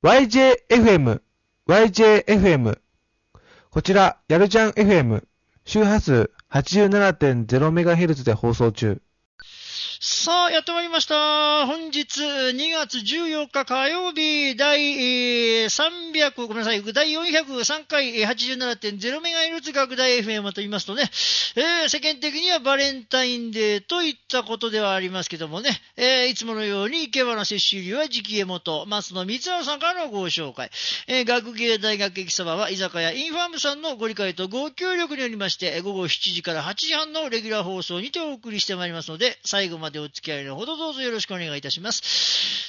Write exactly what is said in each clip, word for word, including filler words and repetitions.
ワイジェーエフエム、ワイジェーエフエム。こちら、やるじゃん エフエム、周波数 はちじゅうななてんゼロメガヘルツ で放送中。 さあ、やってまいりました。本日にがつじゅうよっか火曜日、第さんびゃく、ごめんなさい、第よんひゃくさんかい はちじゅうななてんゼロメガヘルツ 拡大 エフエム と言いますとね、えー、世間的にはバレンタインデーといったことではありますけどもね、えー、いつものように池原摂取流は直家元、松野光晴さんからのご紹介、えー、学芸大学駅そばは居酒屋インファームさんのご理解とご協力によりまして、午後しちじからはちじはんのレギュラー放送にてお送りしてまいりますので、最後までお付き合いのほどどうぞよろしくお願いいたします。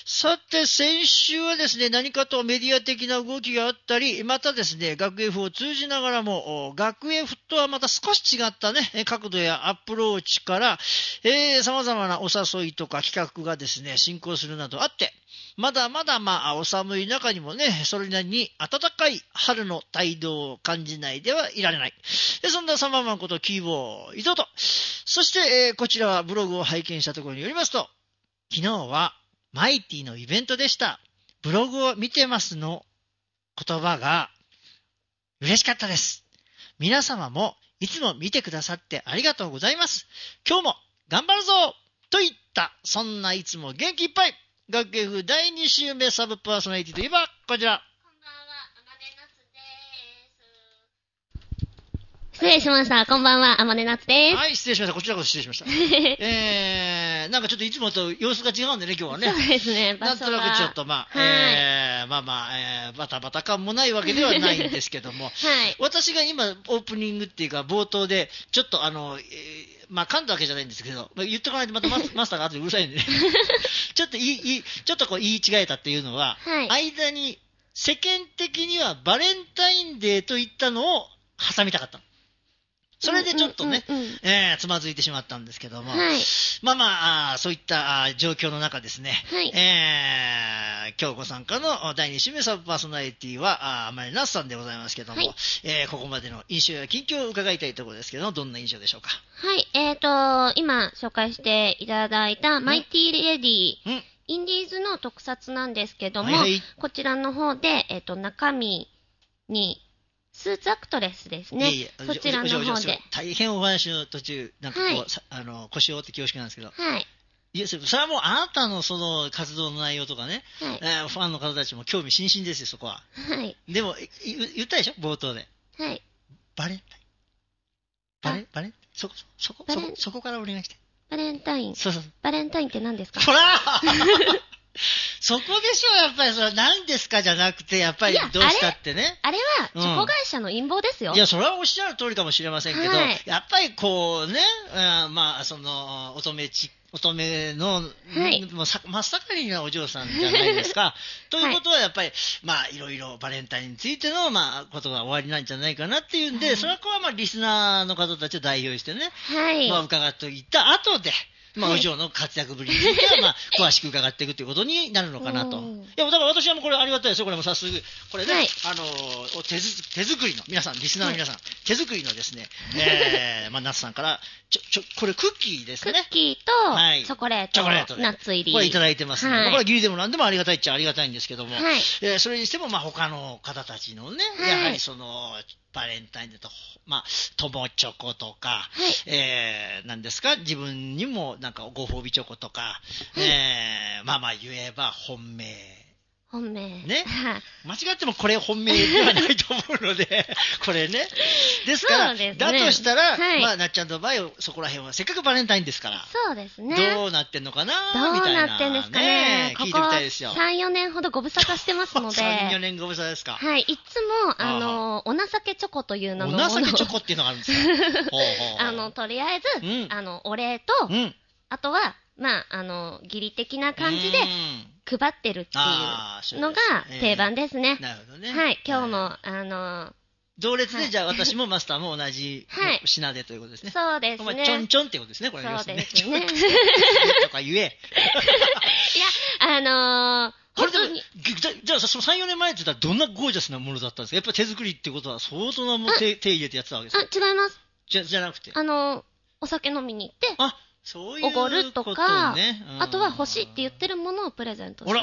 さて、先週はですね、何かとメディア的な動きがあったり、またですね、学 F を通じながらも、学 F とはまた少し違ったね、角度やアプローチから、えー、様々なお誘いとか企画がですね、進行するなどあって、まだまだまあ、お寒い中にもね、それなりに暖かい春の態度を感じないではいられない。でそんなサマーマンことキーボー伊藤と、そして、えー、こちらはブログを拝見したところによりますと、昨日はマイティのイベントでした。ブログを見てますの言葉が嬉しかったです。皆様もいつも見てくださってありがとうございます。今日も頑張るぞといった、そんないつも元気いっぱい。学 F だいに週目サブパーソナリティといえばこちら。 こんばんは、あまねなつです。失礼しました。こんばんは、あまねなつです。 はい、失礼しました。こちらこそ失礼しました。えー、なんかちょっといつもと様子が違うんでね、今日はね。 そうですね、場所がなんとなくちょっとまあ、 はい、 えー、まあまあ、えー、バタバタ感もないわけではないんですけども、はい、私が今オープニングっていうか冒頭で、ちょっとあの、えーまあ、噛んだわけじゃないんですけど、まあ、言っとかないとまたマス, マスターが後でうるさいんでね。ちょっと言い、言い、ちょっとこう言い違えたっていうのは、はい、間に世間的にはバレンタインデーといったのを挟みたかった。それでちょっとね、うんうんうん、えー、つまずいてしまったんですけども、はい、まあまあ、あそういったあ状況の中ですね、はい、えー、今日ご参加のだいに週目サブパーソナリティは、あまりなすさんでございますけども、はい、えー、ここまでの印象や近況を伺いたいところですけども、どんな印象でしょうか。 はい、えーと、今紹介していただいたマイティレディ、うん、インディーズの特撮なんですけども、はいはい、こちらの方で、えーと、中身に、スーツアクトレスですね。いやいやそちらの方で。 大変お話の途中、なんかこう、はい、あの、腰を折って恐縮なんですけど。はい。いや、それはもうあなたのその活動の内容とかね、はい、えー、ファンの方たちも興味津々ですよ、そこは。はい。でも、言ったでしょ冒頭で。はい。バレンタイン。バレン、バレンそこ、そこ、そこ、そこからお願いして。 バレンタイン。そうそう。バレンタインって何ですか？ ほらそこでしょ、やっぱりそれは何ですかじゃなくて、やっぱりどうしたってね。 あれ、あれは、チョコ会社の陰謀ですよ、 うん。いや、それはおっしゃる通りかもしれませんけど、はい、やっぱりこうね、うん、まあ、その、乙女ち、乙女の、はい、もう真っ盛りなお嬢さんじゃないですか。ということは、やっぱり、まあ、いろいろバレンタインについての、まあ、ことが終わりなんじゃないかなっていうんで、はい、それはこれはまあ、リスナーの方たちを代表してね、はい、まあ、伺っていった後で、まあ、お嬢の活躍ぶりについては、まあ、詳しく伺っていくということになるのかなと。いや、だから私はもうこれありがたいですよ。これも早速、これね、はい、あの、手づ、手作りの、皆さん、リスナーの皆さん、はい、手作りのですね、えー、まあ、ナスさんから、ちょ、ちょ、これクッキーですね。 クッキーと、はい、チョコレート。チョコレート。ナッツ入り。 これいただいてますね。はい、これは義理でも何でもありがたいっちゃありがたいんですけども、はい、えー、それにしても、まあ、他の方たちのね、はい、やはりその、バレンタインデーと、まあ、友チョコとか、はい、えー、何ですか、自分にもなんかご褒美チョコとか、はい、えー、まあまあ言えば本命。 本命。 ね。間違ってもこれ本命ではないと思うので、これね。ですから、ね、だとしたら、はい、まあ、なっちゃんの場合、そこら辺は、せっかくバレンタインですから。 そうですね。 どうなってんのかなみたいな。 どうなってんですかね。 聞いてみたいですよ。 ここさん、よねんほどご無沙汰してますので。 さん、よねんご無沙汰ですか。 はい。いつも、あの、お情けチョコという名のもの。 お情けチョコっていうのがあるんですかほうほうあの、とりあえず、うん、あの、お礼と、うん、あとは、まあ、あの、義理的な感じで、配ってるっていうのが定番ですね。 なるほどね。 はい。今日も、あの、 同列で、じゃあ私もマスターも同じ品でということですね。 そうですね。 ちょんちょんってことですね、これ。 そうですね。 とか言え。いや、 あのー、 これでも、じゃあそのさん、よねんまえって言ったらどんなゴージャスなものだったんですか？やっぱり手作りってことは相当なもの手入れてやってたわけですか？ あ、違います。 じゃ、じゃなくて。 あのー、お酒飲みに行って、 あ、そういうことね。 おごるとか、あとは欲しいって言ってるものをプレゼントしたり。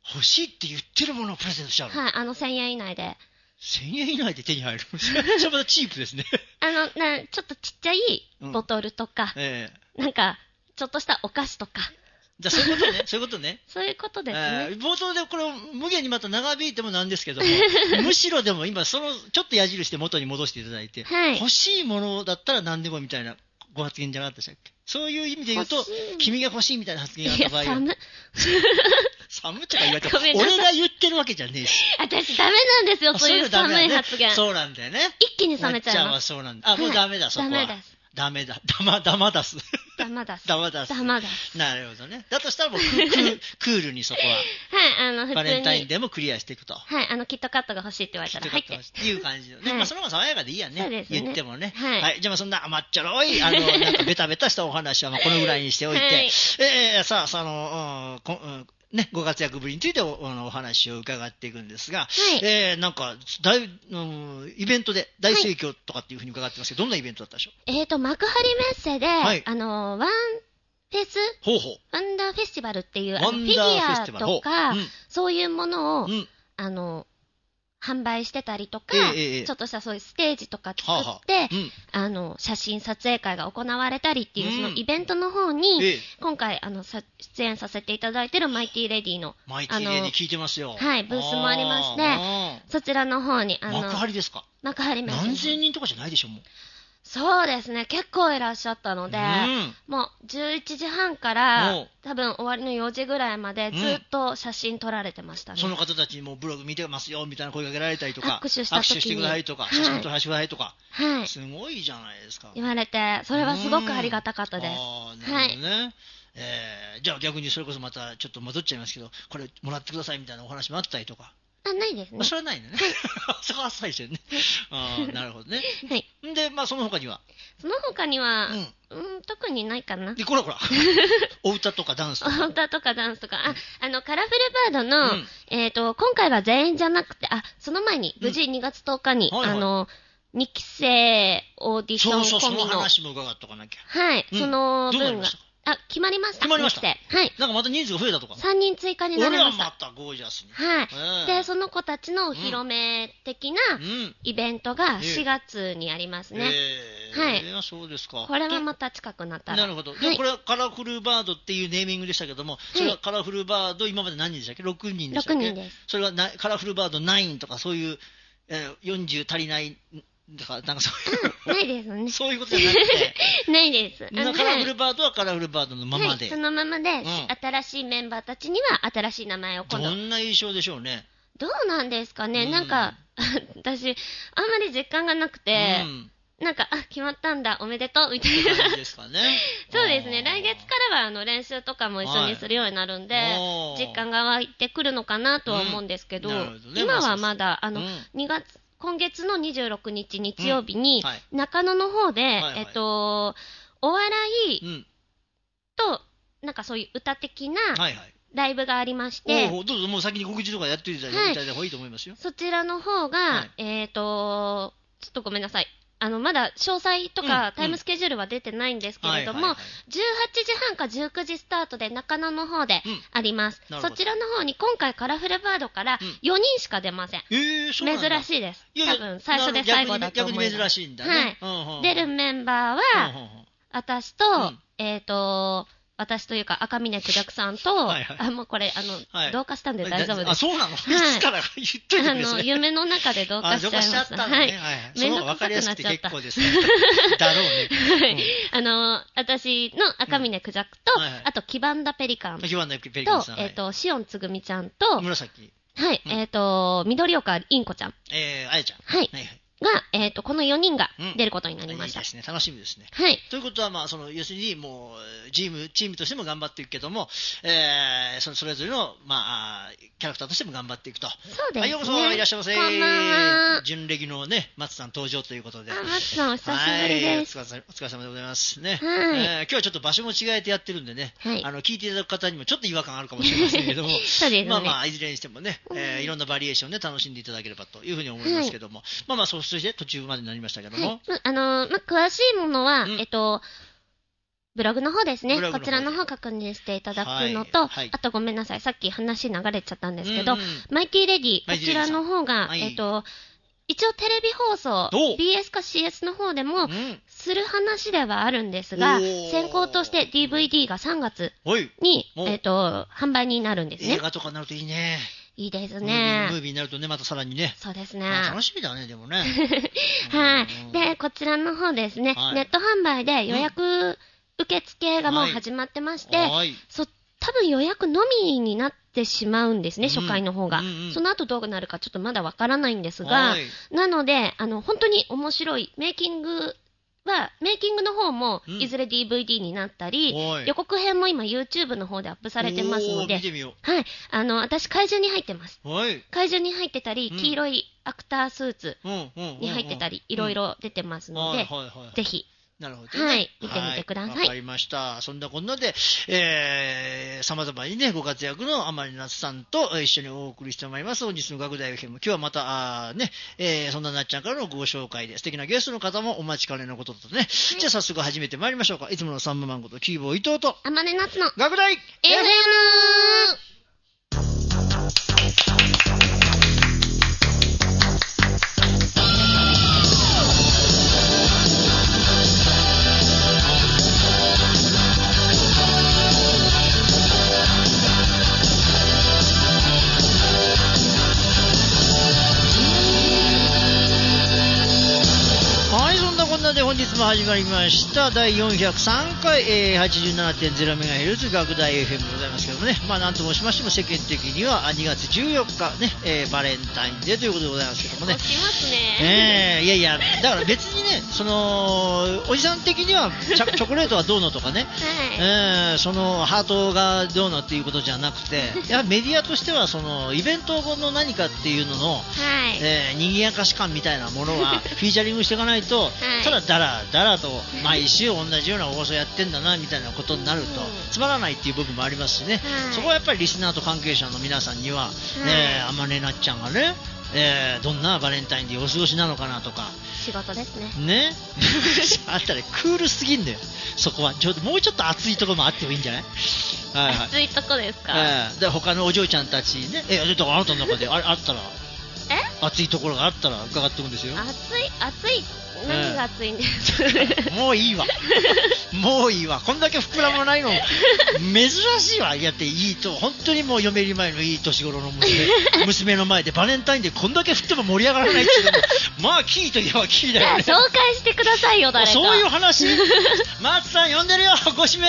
欲しいって言ってるものをプレゼントしちゃうの。 はい、あのせんえん以内で。 せんえん以内で手に入る。それまたチープですね。 あの、な、ちょっとちっちゃいボトルとか、 うんええ、なんか、ちょっとしたお菓子とか。 じゃあそういうことね、そういうことね。 そういうことですね。 えー、冒頭でこれを無限にまた長引いてもなんですけども、むしろでも今そのちょっと矢印で元に戻していただいて、はい、欲しいものだったら何でもみたいなご発言じゃなかったでしたっけ？そういう意味で言うと、君が欲しいみたいな発言があった場合は。寒寒とか言われても、俺が言ってるわけじゃねえし。 私ダメなんですよ、そういう寒い発言。 そうなんだよね。 一気に冷めちゃう。 まっちゃんはそうなんだ。あ、もうダメだ、そこは。ダメです。ダメだ。ダマ、ダマ出す。 ダマ出す。 ダマ出す。 ダマ出す。 なるほどね。だとしたらもうクー、クー、クールにそこは。 はい、あの、普通に。 バレンタインデーもクリアしていくと。 はい、あの、キットカットが欲しいって言われたら入って。 っていう感じのね。はい、まあ、その方が爽やかでいいやね。 そうですね。 言ってもね。 はい。 はい。じゃあまあそんな甘っちょろい、あの、なんかベタベタしたお話はまあこのぐらいにしておいて。はい、えー、さあ、その、うん、うんね、ご活躍ぶりについて お, お話を伺っていくんですが、はい、えー、なんか大、うん、イベントで大盛況とかっていうふうに伺ってますけど、はい、どんなイベントだったでしょう？ えーと、幕張メッセで、はい、あの、ワンフェスほうほうワンダーフェスティバルっていう、あのフィギュアとか、うん、そういうものを、うん、あの、販売してたりとか、ええ、ちょっとしたそういうステージとか作って、はあはあうん、あの、写真撮影会が行われたりっていう、うん、そのイベントの方に、ええ、今回、あの、出演させていただいてるマイティレディの、 マイティレディ聞いてますよ。 はい、ブースもありまして、そちらの方に、あの、 幕張ですか？ 幕張メッセ。 何千人とかじゃないでしょ、もう。 そうですね、結構いらっしゃったので、うん、もうじゅういちじはんから多分終わりのよじぐらいまでずっと写真撮られてましたね。 うん、その方たちにもブログ見てますよみたいな声かけられたりとか、 握手した時に握手してくださいとか、写真撮らせてくださいとか、はい、すごいじゃないですか。 言われて、それはすごくありがたかったです。 あなるほどね。はい、えー、じゃあ逆にそれこそまたちょっと戻っちゃいますけど、これもらってくださいみたいなお話もあったりとか。 あ、ないですね。 あ、それはないね。そこは最初にね。ああ、なるほどね。 はい。 で、まあ、その他にはその他には、うん、うん、特にないかな。 で、こらこら。お歌とかダンスとか。 お歌とかダンスとか。あ、あの、カラフルバードの、うん、えっ、ー、と、今回は全員じゃなくて、あ、その前に、無事にがつとおかに、うんはいはい、あの、にきせいオーディション込みの。そうそう、その話も伺っとかなきゃ。 はい、うん、その分が。あ、決まりました。 決まりました。 はい。 なんかまた人数が増えたとか。 さんにん追加になりました。 俺はまたゴージャスに。 はい。えー、で、その子たちのお披露目的なイベントがしがつにありますね。 えー、はい。えー、そうですか。 これはまた近くなったら。 なるほど。で、はい、これはカラフルバードっていうネーミングでしたけども、それはカラフルバード、今まで何人でしたっけ ?ろく 人でしたっけ ?ろく人です。 それはなカラフルバードナインとかそういう、えー、よんじゅう足りない、だから、なんかそういう。 ないですね。 そういうことじゃなくて。 ないです。 カラフルバードはカラフルバードのままで。 はい、そのままで、うん、新しいメンバーたちには新しい名前を今度。 どんな印象でしょうね。 どうなんですかね。うん、なんか、私、あんまり実感がなくて、うん、なんか、あ、決まったんだ、おめでとう、みたいな。 感じですかね。 そうですね。来月からは、あの、練習とかも一緒にするようになるんで、はい、実感が湧いてくるのかなとは思うんですけど、うん、どね、今はまだ、あの、うん、にがつ、今月のにじゅうろくにち日曜日に、うんはい、中野の方で、はいはい、えっと、お笑いと、うん、なんかそういう歌的なライブがありまして、 はいはい、どうぞもう先に告知とかやっていただいた方がいいと思いますよ。 そちらの方が、はい、えっと、ちょっとごめんなさい。あの、まだ詳細とか、うん、タイムスケジュールは出てないんですけれども、じゅうはちじはんかじゅうくじスタートで中野の方であります。うん、そちらの方に今回カラフルバードからよにんしか出ません。うん、えー、そうなんだ。珍しいです。いやいや多分最初で最後だと思います。 逆に珍しいんだね。 はい。うんうん、出るメンバーは、うんうん、私と、うん、えっと、私というか赤嶺九尺さんと、はいはい、あ、もうこれ、あの、はい、同化したんで大丈夫です。 あ、そうなの、はい、いつから言っといてくれ、 あの、夢の中で同化しちゃいました。 あ、同化しちゃったのね。はい。はい、めんどくさくなっちゃった。結構ですね。だろうね。 はい。うん、あの、私の赤嶺九尺と、うんはいはい、あと、黄ばんだペリカンと、 黄ばんだペリカンさん、 えっ、ー、と、しおんつぐみちゃんと、 紫。 はい。うん、えっ、ー、と、緑岡インコちゃん。 えー、あやちゃん。 はい。はいはいが、えっ、ー、と、このよにんが出ることになりました。 うん、いいですね。楽しみですね。 はい。 ということは、まあ、その、要するに、もう、チーム、チームとしても頑張っていくけども、えー、その、それぞれの、まあ、キャラクターとしても頑張っていくと。 そうですね。 はい、ようこそいらっしゃいませ。 こんばんは。 準レギのね、松さん登場ということで。 あ、松さん、お久しぶりです。 はい、お疲れ、お疲れ様でございますね。 はい。えー、今日はちょっと場所も違えてやってるんでね、はい。あの、聞いていただく方にもちょっと違和感あるかもしれませんけども、 そうですね。 まあまあ、いずれにしてもね、えー、いろんなバリエーションで楽しんでいただければというふうに思いますけども、はい、まあまあ、そして途中までなりましたけども。 はい、あのー、まあ、詳しいものは、うん、えっと、 ブログの方ですね。 ブログの方こちらの方確認していただくのと、 はいはい、 あとごめんなさい。さっき話流れちゃったんですけど、 うんうん、 マイティレディ、 マイティレディさんこちらの方が、 はいえっと、一応テレビ放送、 おビーエス か シーエス の方でも、 うんする話ではあるんですが、 おー先行として ディーブイディー がさんがつおいに、 おえっと、販売になるんですね。 映画とかになるといいね。 いいですムービーねムー。ビーになるとね、またさらにね。 そうですね。 あ楽しみだね、でもね。 はい。 うんで、こちらの方ですね、 はいネット販売で予約受付がもう始まってまして、 はいそ多分予約のみになってしまうんですね、 うん初回の方が。 うんうんその後どうなるかちょっとまだわからないんですがは、いなので、あの、本当に面白いメイキングは、メイキングの方もうんいずれ ディーブイディー になったり、 はい予告編も今 YouTube の方でアップされてますのでおー見、てみよはい。あの、私怪獣に入ってます。 う。はい。 怪獣に入ってたり、 うん黄色いアクタースーツうんうんうんうんに入ってたり、いろいろ出てますので、 はいはいはい。 ぜひ、 なるほどね。 はい見てみてくださいわ、かりました。そんなこんなで、えー、様々にね、ご活躍の甘利夏さんと一緒にお送りしてまいります。本日の学大 エフエム。今日はまた、あーね、えー、そんななっちゃんからのご紹介で、素敵なゲストの方もお待ちかねのこととね。じゃあ早速始めてまいりましょうか。いつものサンママンことキーボー伊藤と、 あまね夏の学大エフエム! はい、そんなこんなで本日も始まりましただいよんひゃくさんかい、えー、はちじゅうななてんゼロメガヘルツ 学大 エフエム でございますけどもね、まあなんと申しましても世間的にはにがつじゅうよっかね、えー、バレンタインデーということでございますけどもね。 押しますね。 えー、いやいや、だから別にね、その、おじさん的にはチョチョコレートはどうのとかね、えー、そのハートがどうのっていうことじゃなくて、やメディアとしてはそのイベント後の何かっていうのの、 はい。 えー、賑やかし感みたいなものはフィーチャリングしていかないと、 いただだらだらと毎週同じような放送やってんだなみたいなことになると、 うんつまらないっていう部分もありますしね、 はいそこはやっぱりリスナーと関係者の皆さんには、ね、あまねなっちゃんがね、えー、どんなバレンタインでお過ごしなのかなとか仕事ですね。 ねあったらクールすぎんだよ、そこはちょっともうちょっと熱いところもあってもいいんじゃない？はいはい、 熱いとこですか？ えーで他のお嬢ちゃんたちにね、えだからあなたの中でああったらえ熱いところがあったら伺ってもんですよ。 熱い、熱い、何が熱いんですか？ もういいわ。もういいわ。こんだけ膨らまないの、珍しいわ。やっていいと、本当にもう嫁入り前のいい年頃の娘、娘の前でバレンタインでこんだけ振っても盛り上がらないっていうのも、まあ、キーといえばキーだよね。 紹介してくださいよ、誰か。 そういう話。松さん呼んでるよ、ご指名。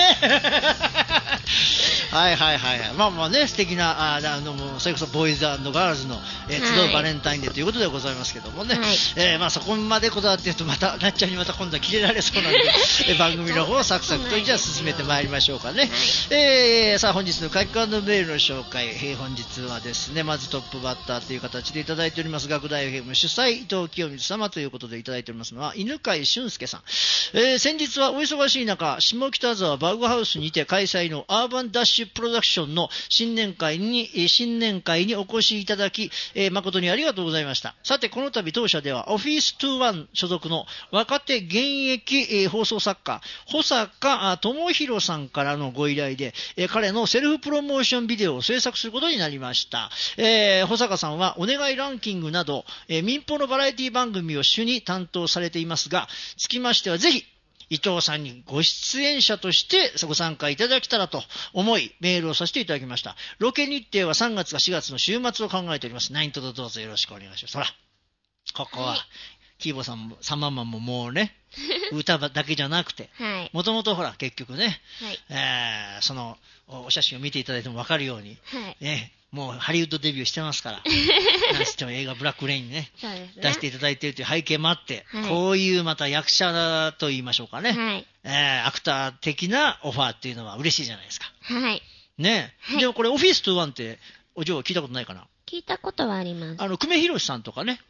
はいはいはいはい。まあまあね、素敵な、ああの、それこそボーイズ&ガールズの、えーはい集うバレンタインデーということでございますけどもね。 はいえーまあそこまでこだわってると、また、なっちゃんにまた今度はキレられそうなんで、えー番組の方をサクサクとじゃあ進めてまいりましょうかね。えーさあ本日の書き込んメールの紹介、えー本日はですね、まずトップバッターという形でいただいております、学大 エフエム 主催、伊藤清水様ということでいただいておりますのは、犬飼俊介さん。えー先日はお忙しい中、下北沢バグハウスにて開催のアーバンダッシュプロダクションの新年会に、えー新年会にお越しいただき、えー誠にありがとうございました。さて、この度当社では、オフィスにじゅういち所属の若手現役、えー放送作家、保坂智弘さんからのご依頼で、えー彼のセルフプロモーションビデオを制作することになりました。えー保坂さんは、お願いランキングなど、えー民放のバラエティ番組を主に担当されていますが、つきましてはぜひ、伊藤さんにご出演者としてご参加いただけたらと思いメールをさせていただきました。ロケ日程はさんがつかしがつの週末を考えております。何卒どうぞよろしくお願いします。ほら、ここは、はい、キーボーさんもサンマンマンももうね、歌だけじゃなくて、もともとほら結局ね、はい、えー、そのお写真を見ていただいても分かるように、はい、ね、もうハリウッドデビューしてますから、なんつっても映画ブラックレインに ね, ね出していただいているという背景もあって、はい、こういうまた役者と言いましょうかね、はい、えー、アクター的なオファーっていうのは嬉しいじゃないですか。 はい。 ね、はい、でもこれオフィスにじゅういちってお嬢は聞いたことないかな？ 聞いたことはあります。 あの久米宏さんとかね、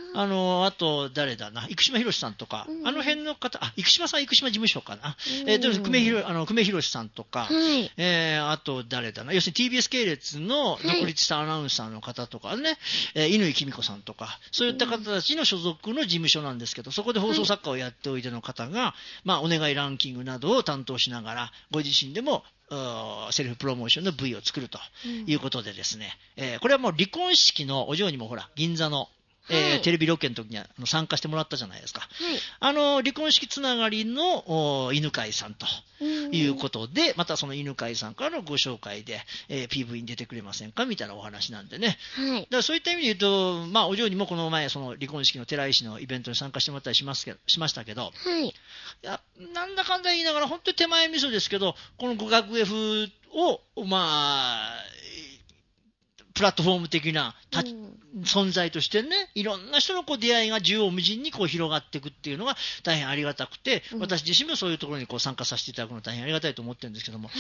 あの、あと、誰だな、生島博さんとか、うん、あの辺の方、あ、生島さん、生島事務所かな。うん、えー、と、久米ひろ、あの、久米博さんとか、はい、えー、あと、誰だな、要するに ティービーエス 系列の独立したアナウンサーの方とかね、はい、えー、乾きみ子さんとか、そういった方たちの所属の事務所なんですけど、そこで放送作家をやっておいての方が、はい、まあ、お願いランキングなどを担当しながら、ご自身でも、セルフプロモーションの ブイ を作るということでですね、うん、えー、これはもう離婚式のお嬢にもほら銀座の、はい、えー、テレビロケの時には参加してもらったじゃないですか、はい、あの離婚式つながりの犬飼さんということで、またその犬飼さんからのご紹介で、えー、ピーブイ に出てくれませんかみたいなお話なんでね、はい、だからそういった意味で言うと、まあ、お嬢にもこの前その離婚式の寺石のイベントに参加してもらったりしますけどしましたけど、はい、いやなんだかんだ言いながら本当に手前味噌ですけど、この語学 F をまあプラットフォーム的な、うん、存在としてね、いろんな人のこう出会いが縦横無尽にこう広がっていくっていうのが大変ありがたくて、うん、私自身もそういうところにこう参加させていただくのは大変ありがたいと思ってるんですけども、うん、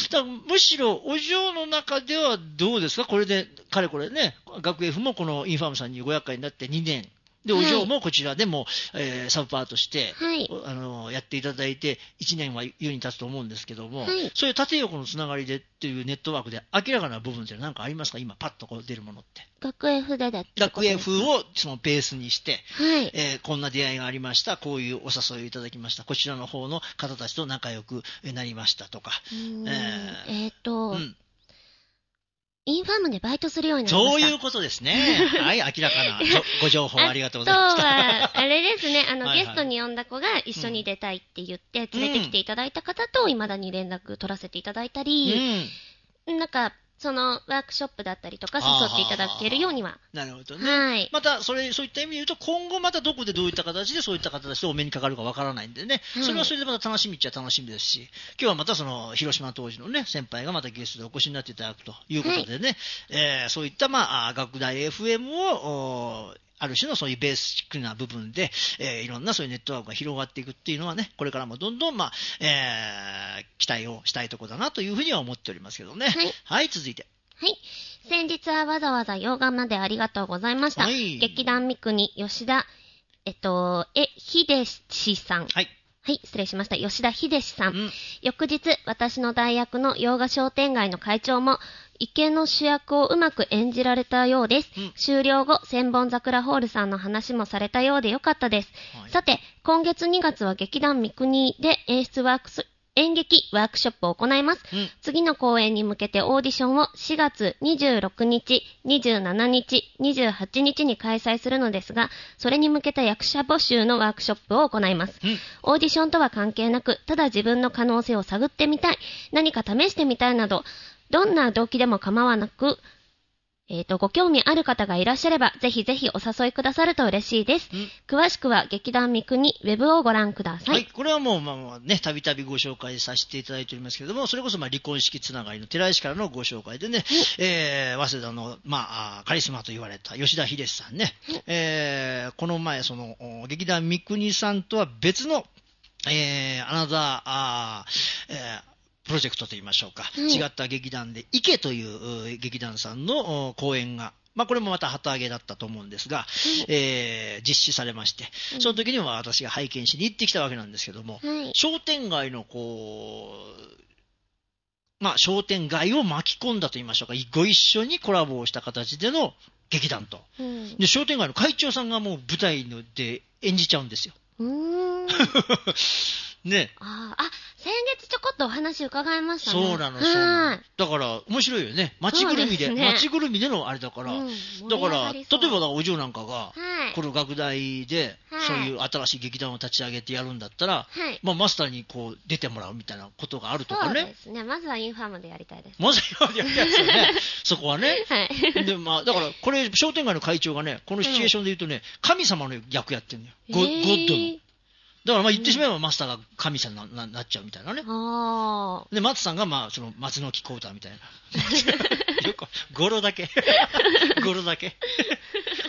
だからむしろお嬢の中ではどうですか、これでかれこれね、学 F もこのインファームさんにご厄介になってにねんで、お嬢もこちらでも、はい、えー、サブパーとして、はい、あのやっていただいていちねんは世に立つと思うんですけども、はい、そういう縦横のつながりでっていうネットワークで明らかな部分って何かありますか、今パッとこう出るものって。 学 F でだって学 F をそのベースにして、はい、えー、こんな出会いがありました、こういうお誘いをいただきました、こちらの方の方たちと仲良くなりましたとか、 えー、えーと、うん、インファームでバイトするようになりました。 そういうことですね。はい、明らかなご情報ありがとうございました。 あとは、あれですね、あの、はいはい、ゲストに呼んだ子が一緒に出たいって言って、連れてきていただいた方と、未だに連絡取らせていただいたり、うん、なんか、そのワークショップだったりとか誘っていただけるようには。 なるほどね。はい。また、それ、そういった意味で言うと、今後またどこでどういった形でそういった形でお目にかかるかわからないんでね、はい、それはそれでまた楽しみっちゃ楽しみですし、今日はまたその、広島当時のね、先輩がまたゲストでお越しになっていただくということでね、はい、えー、そういった、まあ、学大 エフエム を、ある種のそういうベーシックな部分で、えー、いろんなそういうネットワークが広がっていくっていうのはね、これからもどんどん、まあ、えー、期待をしたいところだなというふうには思っておりますけどね。はい、はい、続いて。 はい。先日はわざわざ洋画までありがとうございました。はい、劇団三国、吉田、えっと、え、秀志さん。はい。はい、失礼しました。吉田秀志さん。うん、翌日、私の大学の洋画商店街の会長も、池の主役をうまく演じられたようです。うん、終了後、千本桜ホールさんの話もされたようでよかったです。はい、さて、今月にがつは劇団三国で演出ワークス、演劇ワークショップを行います、うん、次の公演に向けてオーディションをしがつにじゅうろくにち、にじゅうしちにち、にじゅうはちにちに開催するのですが、それに向けた役者募集のワークショップを行います、うん、オーディションとは関係なく、ただ自分の可能性を探ってみたい、何か試してみたいなど、どんな動機でも構わなく、えっと、ご興味ある方がいらっしゃれば、ぜひぜひお誘いくださると嬉しいです。うん、詳しくは劇団三国ウェブをご覧ください。はい、 これはもう、まあまあね、たびたびご紹介させていただいておりますけれども、それこそまあ離婚式つながりの寺石からのご紹介でね、うん、えー、早稲田の、まあ、カリスマと言われた吉田秀さんね、うん、えー、この前、その、劇団三国さんとは別の、えー、アナザー、あー、えープロジェクトと言いましょうか、うん、違った劇団で池という劇団さんの公演が、まあ、これもまた旗揚げだったと思うんですが、うん、えー、実施されまして、うん、その時には私が拝見しに行ってきたわけなんですけども、うん、商店街のこうまあ商店街を巻き込んだと言いましょうか、ご一緒にコラボをした形での劇団と、うん、で商店街の会長さんがもう舞台ので演じちゃうんですよ。うーんね、 ああ、先月ちょこっとお話伺いましたね。 そうなの、そうなの。だから、面白いよね。街ぐるみで、ね、街ぐるみでのあれだから。うん、だから、例えばお嬢なんかが、はい、この学大で、はい、そういう新しい劇団を立ち上げてやるんだったら、はい、まあ、マスターにこう、出てもらうみたいなことがあるとかね。 そうですね。まずはインファームでやりたいです。 まずはインファームでやりたいですよね。そこはね。はい。で、まあ、だから、これ、商店街の会長がね、このシチュエーションで言うとね、うん、神様の役やってんだよ。ゴッドの。だからまあ言ってしまえばマスターが神様に な, な, なっちゃうみたいなね。あで松さんがまあその松の木小唄みたいな。よく語呂だけ語呂だけ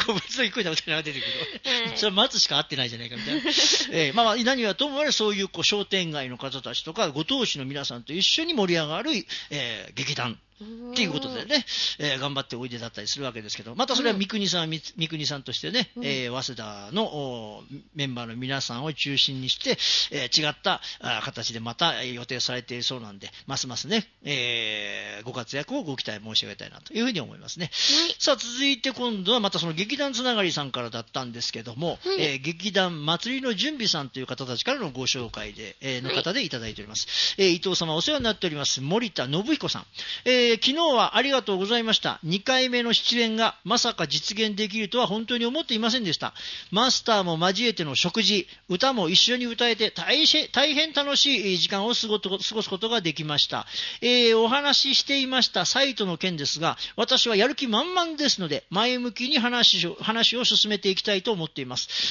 個別の一個の歌が出てくる。それは松しか合ってないじゃないかみたいな。えー、まあまあ、何はともあれそういうこう商店街の方たちとか、ご当主の皆さんと一緒に盛り上がる、えー、劇団。っていうことでね、えー、頑張っておいでだったりするわけですけど、またそれは三国さんは三国さんとしてね、うん、えー、早稲田のメンバーの皆さんを中心にして、えー、違った形でまた予定されているそうなんで、ますますね、えー、ご活躍をご期待申し上げたいなというふうに思いますね。はい、さあ続いて今度はまたその劇団つながりさんからだったんですけども、はい、えー、劇団祭りの準備さんという方たちからのご紹介で、えー、の方でいただいております。はい、えー、伊藤様お世話になっております森田信彦さん、えー昨日はありがとうございました。にかいめの出演がまさか実現できるとは本当に思っていませんでした。マスターも交えての食事、歌も一緒に歌えて大変、大変楽しい時間を過ごすことができました。えー、お話ししていましたサイトの件ですが、私はやる気満々ですので、前向きに話を、話を進めていきたいと思っています。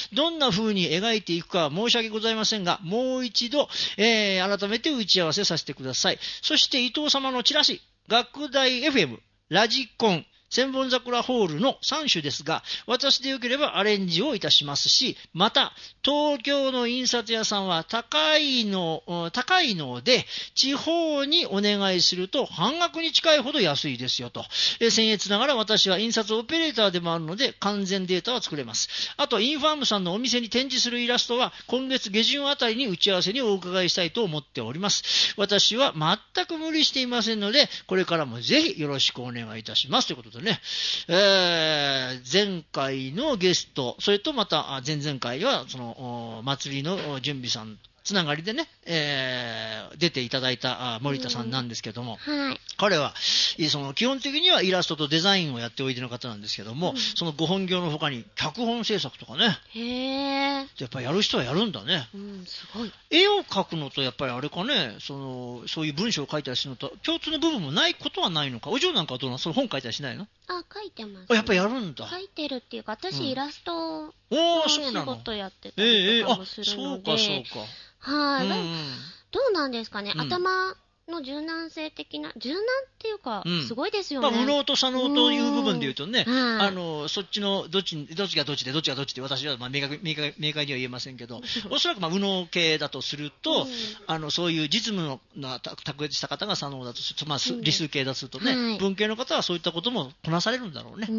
どんな風に描いていくかは申し訳ございませんが、もう一度、えー、改めて打ち合わせさせてください。そして伊藤様のチラシ、学大 エフエム、ラジコン、千本桜ホールのさん種ですが、私でよければアレンジをいたしますし、また、東京の印刷屋さんは高いの、高いので、地方にお願いすると半額に近いほど安いですよと。え僭越ながら私は印刷オペレーターでもあるので、完全データは作れます。あと、インファームさんのお店に展示するイラストは、今月下旬あたりに打ち合わせにお伺いしたいと思っております。私は全く無理していませんので、これからもぜひよろしくお願いいたします。ということでね、えー、前回のゲスト、それとまた前々回はその祭りの準備さんつながりでね、えー、出ていただいた森田さんなんですけども、うん、はい、彼はその基本的にはイラストとデザインをやっておいでの方なんですけども、うん、そのご本業の他に脚本制作とかね、へー、やっぱりやる人はやるんだね、うん、すごい。絵を描くのとやっぱりあれかね、そのそういう文章を書いたりするのと共通の部分もないことはないのか。お嬢なんかはどうなの？その本書いたりしないの？ あ、書いてます、ね。 あ、やっぱりやるんだ。 書いてるっていうか、私、うん、イラストの仕事やってたりとかもするので、えーえー、あ、そうかそうか。はい、うんうん、どうなんですかね、うん、頭の柔軟性的な、柔軟っていうか、うん、すごいですよね。 まあ、無能と左脳という部分で言うとね、あのそっちのどっちどっちがどっちでどっちがどっちで私はまあ明確、明確、明快には言えませんけど、おそらくまあ無能系だとすると、うん、あのそういう実務の卓越した方が左脳だとすると、まあ、理数系だとするとね、うん、はい、文系の方はそういったこともこなされるんだろうね。うん、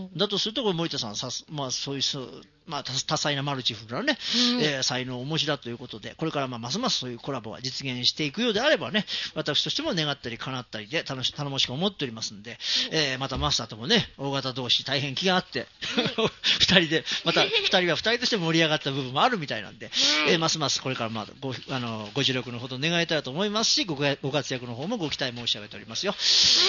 だとするとこれ森田さんさ、まあ、そういうまあ、多彩なマルチフルなね、うん、えー、才能をお持ちだということで、これからまあますますそういうコラボが実現していくようであればね、私としても願ったり叶ったりで楽し頼もしく思っておりますんで、うん、えー、またマスターともね、大型同士大変気があって、うん、ふたりで、またふたりはふたりとして盛り上がった部分もあるみたいなんで、うん、えー、ますますこれからまあ ご, あのご助力のほど願いたいと思いますし、 ご, ご活躍の方もご期待申し上げておりますよ。はい、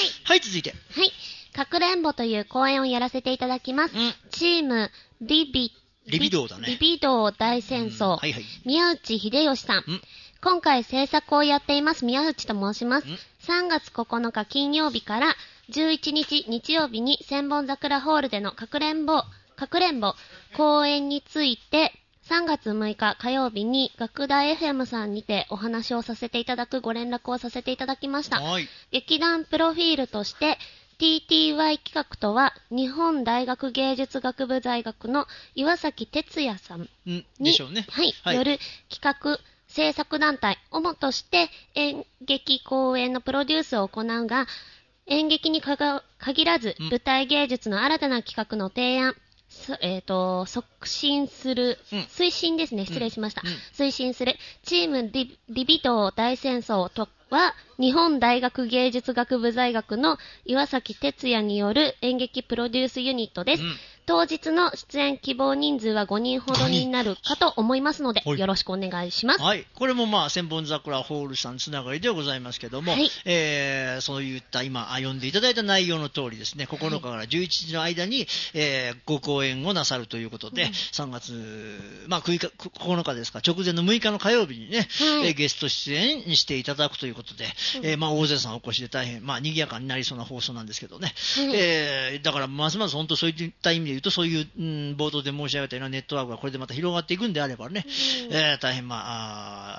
はい、続いて。 はい、かくれんぼという公演をやらせていただきます。うん、チームリビリビドーだね。 リビドー大戦争、うん、はいはい、宮内秀義さん、 ん、 今回制作をやっています宮内と申します。さんがつここのか金曜日からじゅういちにち日曜日に千本桜ホールでのかくれんぼかくれんぼ公演について、さんがつむいか火曜日に学大 エフエム さんにてお話をさせていただくご連絡をさせていただきました。はい、劇団プロフィールとしてティーティーワイ 企画とは日本大学芸術学部在学の岩崎哲也さんに、 でしょうね、 はいはい、よる企画制作団体、主として演劇公演のプロデュースを行うが、演劇に限らず舞台芸術の新たな企画の提案、えーと、促進する、うん、推進ですね、失礼しました、うんうん、推進するチームリビドー大戦争とは日本大学芸術学部在学の岩崎哲也による演劇プロデュースユニットです。うん、当日の出演希望人数はごにんほどになるかと思いますので、よろしくお願いします。 はい。これもまあ、千本桜ホールさんつながりではございますけども、はい、えー、そういった今、読んでいただいた内容の通りですね、ここのかからじゅういちにちの間に、えー、ご公演をなさるということで、うん、さんがつ、まあ、ここのかですか、直前のむいかの火曜日にね、はい、えー、ゲスト出演していただくということで、うん、えー、まあ、大勢さんお越しで大変、まあ、賑やかになりそうな放送なんですけどね、はい、えー、だから、ますます本当そういった意味で言うと、そういう、うん、冒頭で申し上げたようなネットワークがこれでまた広がっていくんであればね、うん、えー、大変まあ、あ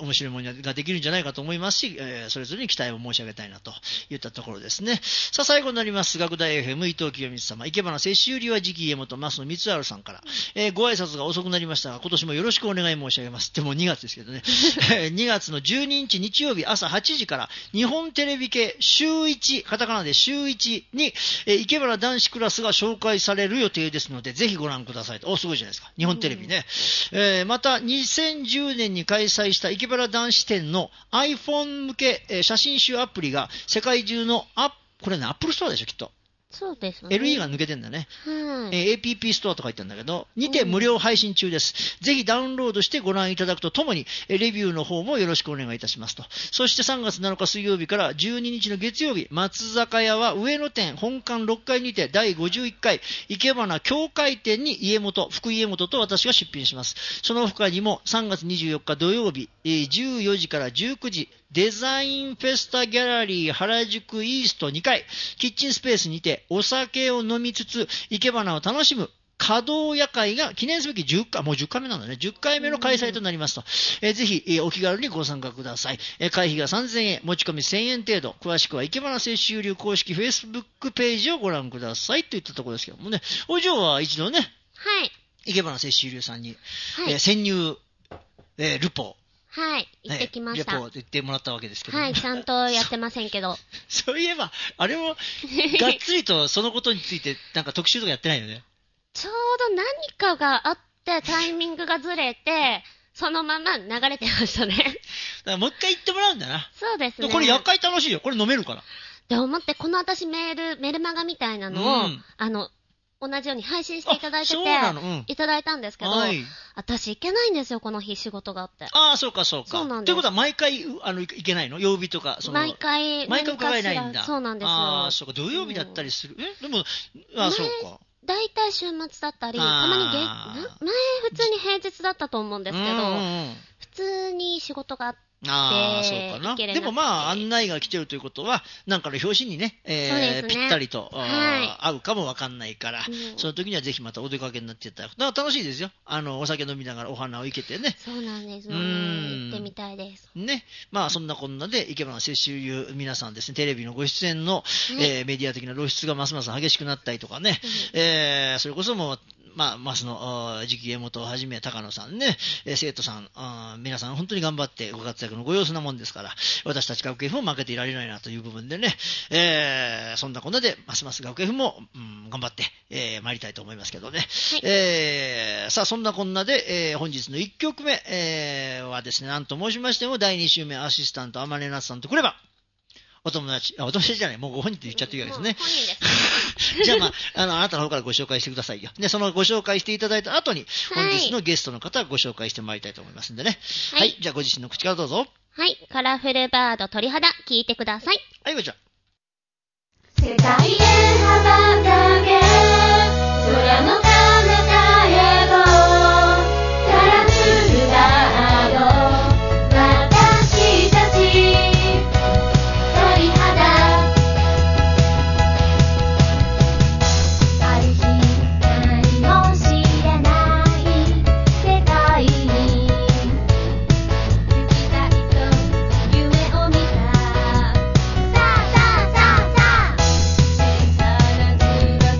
面白いものができるんじゃないかと思いますし、えー、それぞれに期待を申し上げたいなといったところですね。さあ、最後になります。学大 エフエム 伊藤清水様、池花摂取売りは次期家元増野光晴さんから、えー、ご挨拶が遅くなりましたが、今年もよろしくお願い申し上げます。でもにがつですけどね。にがつのじゅうににち日曜日朝はちじから、日本テレビ系週いち、カタカナで週いちに、えー、池花男子クラスが紹介される予定ですので、ぜひご覧くださいと。お、すごいじゃないですか。日本テレビね。うん、えー、また、にせんじゅうねんに開催した池原男子展の iPhone 向け、えー、写真集アプリが世界中のアップ、これね、アップルストアでしょ、きっと。 そうですね。 エルイー が抜けてんだね。 はい、 えー、エーピーピー ストアとか言ったんだけど、にて無料配信中です。うん、ぜひダウンロードしてご覧いただくとともに、えー、レビューの方もよろしくお願いいたしますと。そしてさんがつなのか水曜日からじゅうににちの月曜日、松坂屋は上野店本館ろっかいにてだいごじゅういっかい池花協会店に家元、福井家元と私が出品します。その他にもさんがつにじゅうよっか土曜日、えー、じゅうよじからじゅうくじ、デザインフェスタギャラリー原宿イーストにかい、キッチンスペースにてお酒を飲みつつ生け花を楽しむ稼働夜会が記念すべきじゅっかい、もうじゅっかいめなんだね。じゅっかいめの開催となりますと。えー、ぜひ、えー、お気軽にご参加ください。えー、会費がさんぜんえん、持ち込みせんえん程度。詳しくは生け花摂取流公式 Facebook ページをご覧くださいといったところですけどもね。お嬢は一度ね、 はい。 生け花摂取流さんに、 はい、 えー、潜入、えー、ルポ。 はい、行ってきました。 レポ言ってもらったわけですけど、 はい、ちゃんとやってませんけど。 そ, そういえば、あれも、がっつりとそのことについて、なんか特集とかやってないよね。 ちょうど何かがあって、タイミングがずれて、そのまま流れてましたね。だからもう一回言ってもらうんだな。 そうですね。 これ厄介楽しいよ。これ飲めるから。 で、思って、この私メール、メルマガみたいなのを、うん、あの、同じように配信していただいてて、そうなの、うん、いただいたんですけど、はい、私行けないんですよ、この日仕事があって。 ああ、そうかそうか。そうなんです。ということは毎回、あの、行けないの？曜日とか、その。 毎回、 毎回伺えないんだ。 そうなんですよ。 ああ、そうか。土曜日だったりする。うん、えでも、ああ、そうか。 大体週末だったり、たまに月、前普通に平日だったと思うんですけど、うんうん、普通に仕事があって、 ああ、そうかな。でもまあ、案内が来てるということは、なんかの表紙にね、えー、ね、ぴったりと、はい、合うかもわかんないから、うん、その時にはぜひまたお出かけになっていただく。だから楽しいですよ。あの、お酒飲みながらお花を生けてね。 そうなんですよ。行ってみたいです。 ね。まあ、そんなこんなで、生け花摂取流皆さんですね、テレビのご出演の、はい、えー、メディア的な露出がますます激しくなったりとかね、うん、えー、それこそもう、まあ、マスの次期家元をはじめ、高野さんね、えー、生徒さんあ、皆さん本当に頑張ってご活躍のご様子なもんですから、私たち学 F も負けていられないなという部分でね、えー、そんなこんなで、ますます学 F も、うん、頑張って、えー、参りたいと思いますけどね。はい、えー、さあ、そんなこんなで、えー、本日のいっきょくめ、えー、はですね、なんと申しましても、だいに週目アシスタント、天音夏さんとくれば、お友達、あ、お友達じゃない、もうご本人って言っちゃってるわけですね。 本人です。 じゃあまあ、あの、あなたの方からご紹介してくださいよ。で、そのご紹介していただいた後に、本日のゲストの方をご紹介してまいりたいと思いますんでね。はい。はい、じゃあご自身の口からどうぞ。 はい。カラフルバード鳥肌、聞いてください。 はい、ごちゃ。 世界へ羽ばたけ、空の彼方へと、カラフルバード、私たち。「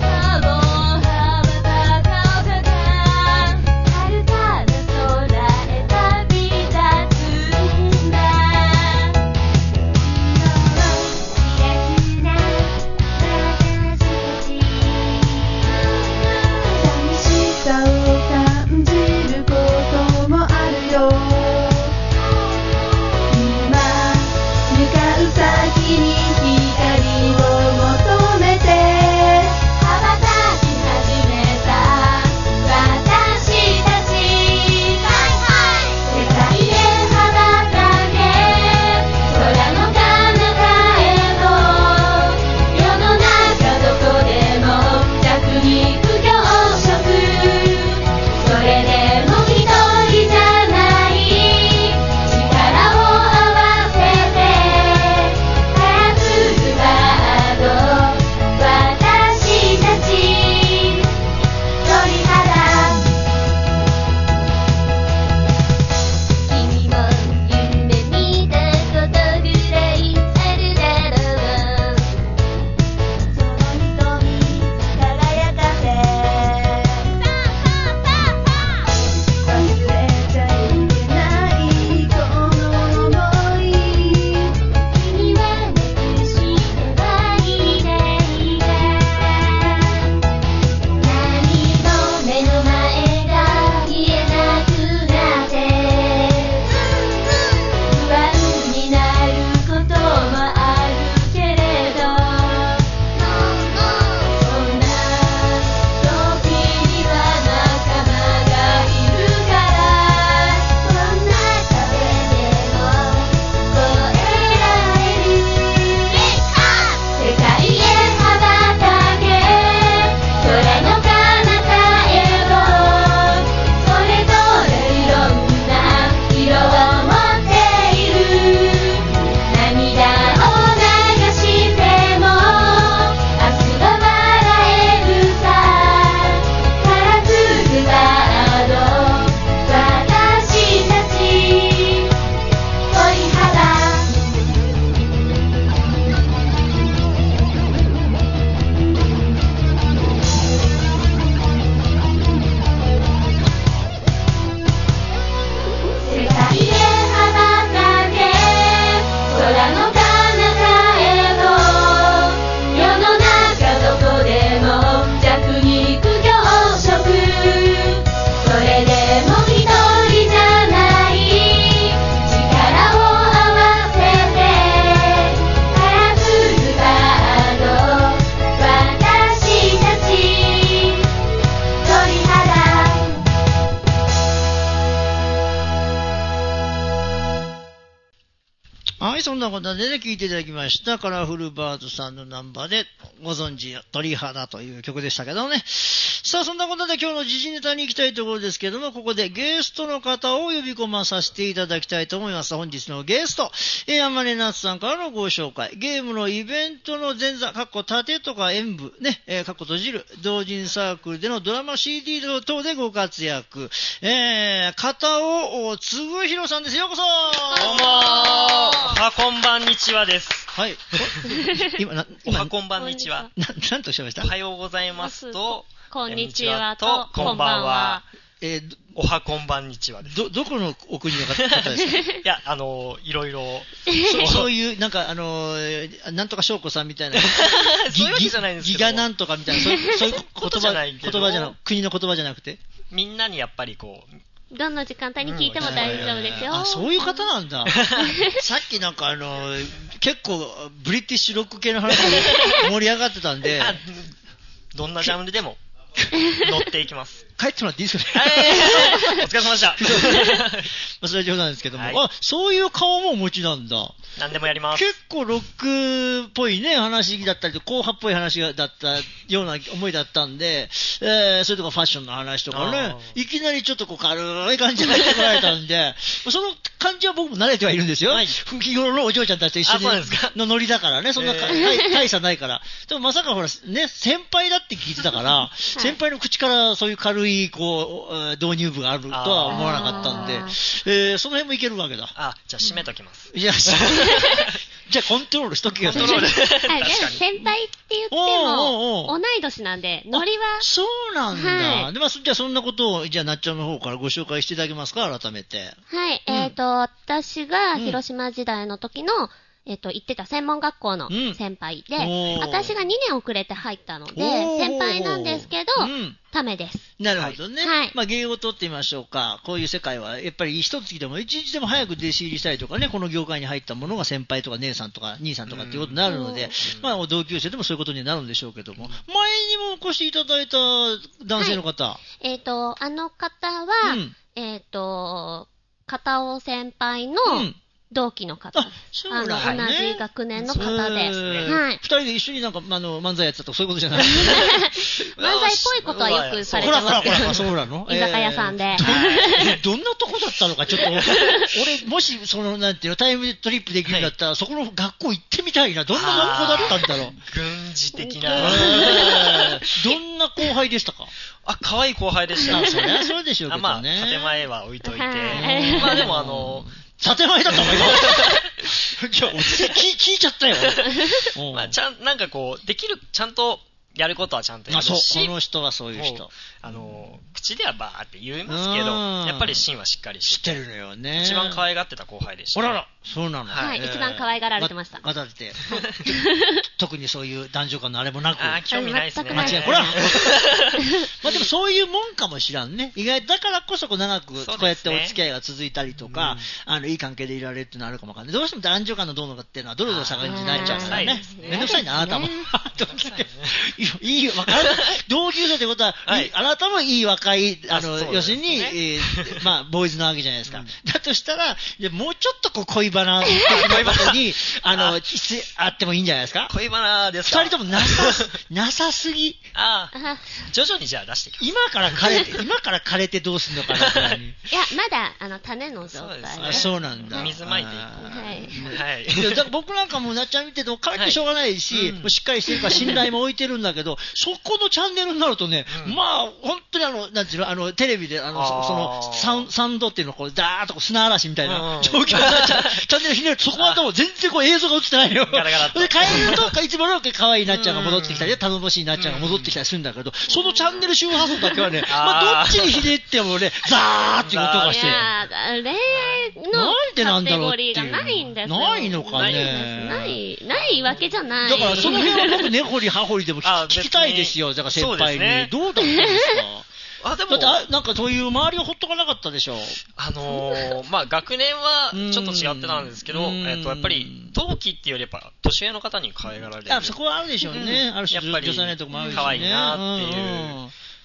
そんなことでね、聴いていただきました。カラフルバーズさんのナンバーで、ご存知、鳥肌という曲でしたけどね。さあ、そんなことで今日の時事ネタに行きたいところですけども、ここでゲストの方を呼び込まさせていただきたいと思います。本日のゲスト、えー、天音夏さんからのご紹介。ゲームのイベントの前座、かっこ盾とか演舞、ね、えー、かっこ閉じる、同人サークルでのドラマ シーディー 等でご活躍。えー、型を継ぐひろさんです。ようこそ。 どうもー。おはこんばんにちはです。 はい。今、な、 おはこんばんにちは。 な、なんとおっしゃいました？ おはようございますと、 こんにちはと、こんばんは。 えー、 おはこんばんにちはです。 ど、どこのお国の方ですか？ いや、あのー、いろいろ。 そう、そういう、なんか、あのー、なんとか翔子さんみたいな。 そういうわけじゃないんですけど。 ギガなんとかみたいな、そういう、そういう言葉、 じゃないけど言葉じゃなく、国の言葉じゃなくて。 みんなにやっぱりこう、 どんな時間帯に聞いても大丈夫ですよ。 あ、そういう方なんだ。さっきなんかあの、結構、ブリティッシュロック系の話で盛り上がってたんで。 どんなジャンルでも乗っていきます。 帰ってもらっていいですかね。 お疲れ様でした。 まあそれは冗談ですけども、はい、あ、そういう顔もお持ちなんだ。 何でもやります。 結構ロックっぽいね、話だったり、硬派っぽい話だったような思いだったんで、えー、それとかファッションの話とかね、いきなりちょっとこう軽い感じで入ってこられたんで、その感じは僕も慣れてはいるんですよ。はい、日頃のお嬢ちゃんたちと一緒にのノリだからね、そんな、えー、大差ないから。でもまさかほら、ね、先輩だって聞いてたから、先輩の口からそういう軽い、こう、導入部があるとは思わなかったんで、えー、その辺もいけるわけだ。 あ、じゃあ締めときます。 いや、じゃあコントロールしときがコントロール。 はい、でも先輩って言っても、同い年なんで、ノリは。 そうなんだ。はい、で、まあ、じゃあそんなことを、じゃあなっちゃんの方からご紹介していただけますか、改めて。 はい、うん、えっ、ー、と、私が広島時代の時の、えっと、行ってた専門学校の先輩で、うん、私がにねん遅れて入ったので、先輩なんですけど、うん、ためです。 なるほどね。はい。まあ、芸を取ってみましょうか。こういう世界は、やっぱり一月でも一日でも早く弟子入りしたりとかね、この業界に入ったものが先輩とか姉さんとか兄さんとかっていうことになるので、うん、まあ、同級生でもそういうことになるんでしょうけども、前にもお越しいただいた男性の方。はい、 えっと、あの方は、うん、えっと、片尾先輩の、うん同期の方。あ、そうなんだ、ね。あの、同じ学年の方です。はい。 二人で一緒になんか、あの、漫才やってたとかそういうことじゃない漫才っぽいことはよくされてます。ほらほらほら、 そうなの居酒屋さんで。 どんなとこだったのか、ちょっと、俺、もし、その、なんていうの、タイムトリップできるんだったら、はい、そこの学校行ってみたいな。どんな学校だったんだろう。 軍事的な。 どんな後輩でしたか？ あ、可愛い後輩でした。 あ、そりゃそうでしょうけどね。 まあ、建前は置いといて。まあでもあの、 建前だったのかじゃあ、聞いちゃったよ。 まあ、ちゃん、なんかこう、できる、ちゃんとやることはちゃんとやるし。 あ、そう、この人はそういう人。 あの、口ではバーって言いますけど、やっぱり芯はしっかりして。 知ってるのよね。 一番可愛がってた後輩でした。 あらら、そうなの。 はい、一番可愛がられてました。 またって。特にそういう男女間のあれもなく。 あ、興味ないですね。 間違いない。ほらまあでもそういうもんかもしらんね。意外だからこそこう長くこうやってお付き合いが続いたりとか、あの、いい関係でいられるっていうのはあるかもわかんない。どうしても男女間のどうのかっていうのはどれどれ盛んになっちゃうからね。めんどくさいな、あなたも。いい、わかる。同級生ってことは、あなたもいい若い、あの、要するに、まあ、ボーイズなわけじゃないですか。だとしたら、もうちょっとこう恋バナ的なことに、あの、あってもいいんじゃないですか。 恋バナですか。 二人ともなさ、なさすぎ。 ああ、徐々にじゃあ出していきます。 今から枯れて、今から枯れてどうすんのかな、 いや、まだ、あの、種の状態。 あ、そうなんだ。 水まいていこう。 はい。 はい。僕なんかもなっちゃん見てても枯れてしょうがないし、しっかりしてるから信頼も置いてるんだけど、そこのチャンネルになるとね、まあ、本当にあの、なんていうの、あの、テレビで、あの、その、サウン、サウンドっていうのをこう、ダーッとこう砂嵐みたいな状況になっちゃう。チャンネルひねると、そこはでも全然こう映像が映ってないのよ。 ガラガラで、変えると、いつもの可愛いなっちゃんが戻ってきたり、頼もしいなっちゃんが戻ってきたりするんだけど、そのチャンネル周波数だけはね、まあ、どっちにひねってもね、ザーっていう音がして。いや恋愛のカテゴリーがないんですよ。 ないのかね。 ない、ないわけじゃない。 だからその辺は僕、根掘り葉掘りでも聞きたいですよ。だから先輩に。どうだったんですか？あ、でも、だって、なんかそういう周りをほっとかなかったでしょ。 あのー、まあ、学年はちょっと違ってたんですけど、えっと、やっぱり、同期っていうよりやっぱ、年上の方に可愛がられる。 あ、そこはあるでしょうね。ある種、女性のとこもあるしね。 可愛いなっていう。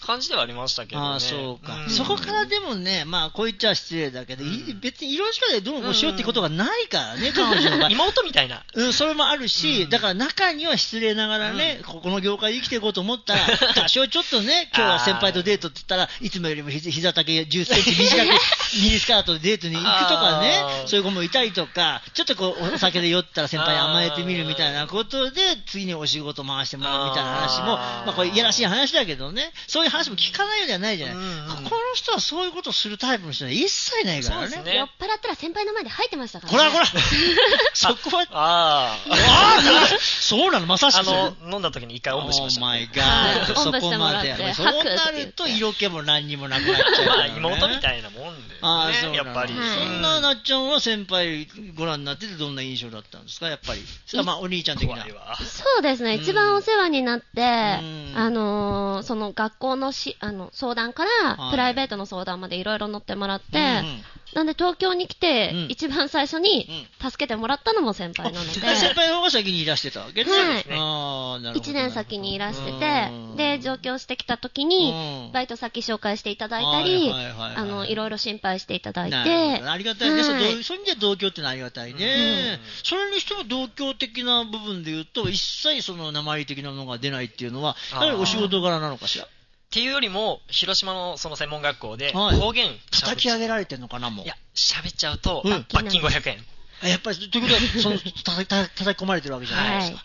感じではありましたけどね。 ああ、そうか、 うん。 そこからでもね、まあ、こう言っちゃ失礼だけど、うん、別に色しかでどうこうしようってことがないからね、うん、彼女が。 妹みたいな。 うん、それもあるし、うん、だから中には失礼ながらね、うん、ここの業界で生きていこうと思ったら、多少ちょっとね、今日は先輩とデートって言ったら、いつもよりも膝丈じゅっセンチ短く、ミニスカートでデートに行くとかね、そういう子もいたりとか、ちょっとこう、お酒で酔ったら先輩に甘えてみるみたいなことで、次にお仕事回してもらうみたいな話も、まあこれいやらしい話だけどね、そういう話も聞かないようではないじゃない。うんうん、この人はそういうことをするタイプの人は一切ないからね。 ね、酔っ払ったら先輩の前で吐いてましたからね。ほらほらそこは、 ああ。 ああそうなの、まさしく。 あの、飲んだ時に一回おんぶしました、ね。 オーマイガー。そこまで。そうなると色気も何にもなくなっちゃう、ね。 まあ妹みたいなもんで、ね。ああ、そうやっぱり。 そんななっちゃんは先輩ご覧になっててどんな印象だったんですか、やっぱり。まあお兄ちゃん的な。 そうですね、一番お世話になって、あのー、その学校のしあの相談から、はい、プライベートの相談までいろいろ乗ってもらって、うんうん、なんで東京に来て、うん、一番最初に助けてもらったのも先輩なので、 うん、先輩の方が先にいらしてたわけですね。 はい、あなるほど、いちねん先にいらしてて、で上京してきた時にバイト先紹介していただいたり、あのいろいろ心配していただいて、 ありがたいね、はい、そういう意味で同居ってのはありがたいね、うん、それにしても同居的な部分で言うと一切その訛り的なものが出ないっていうのはやはりお仕事柄なのかしら。 っていうよりも広島のその専門学校で方言、はい、 叩き上げられてるのかな。もういや喋っちゃうと、うん、罰金ごひゃくえん。 やっぱりということはその叩き込まれてるわけじゃないですか、はい、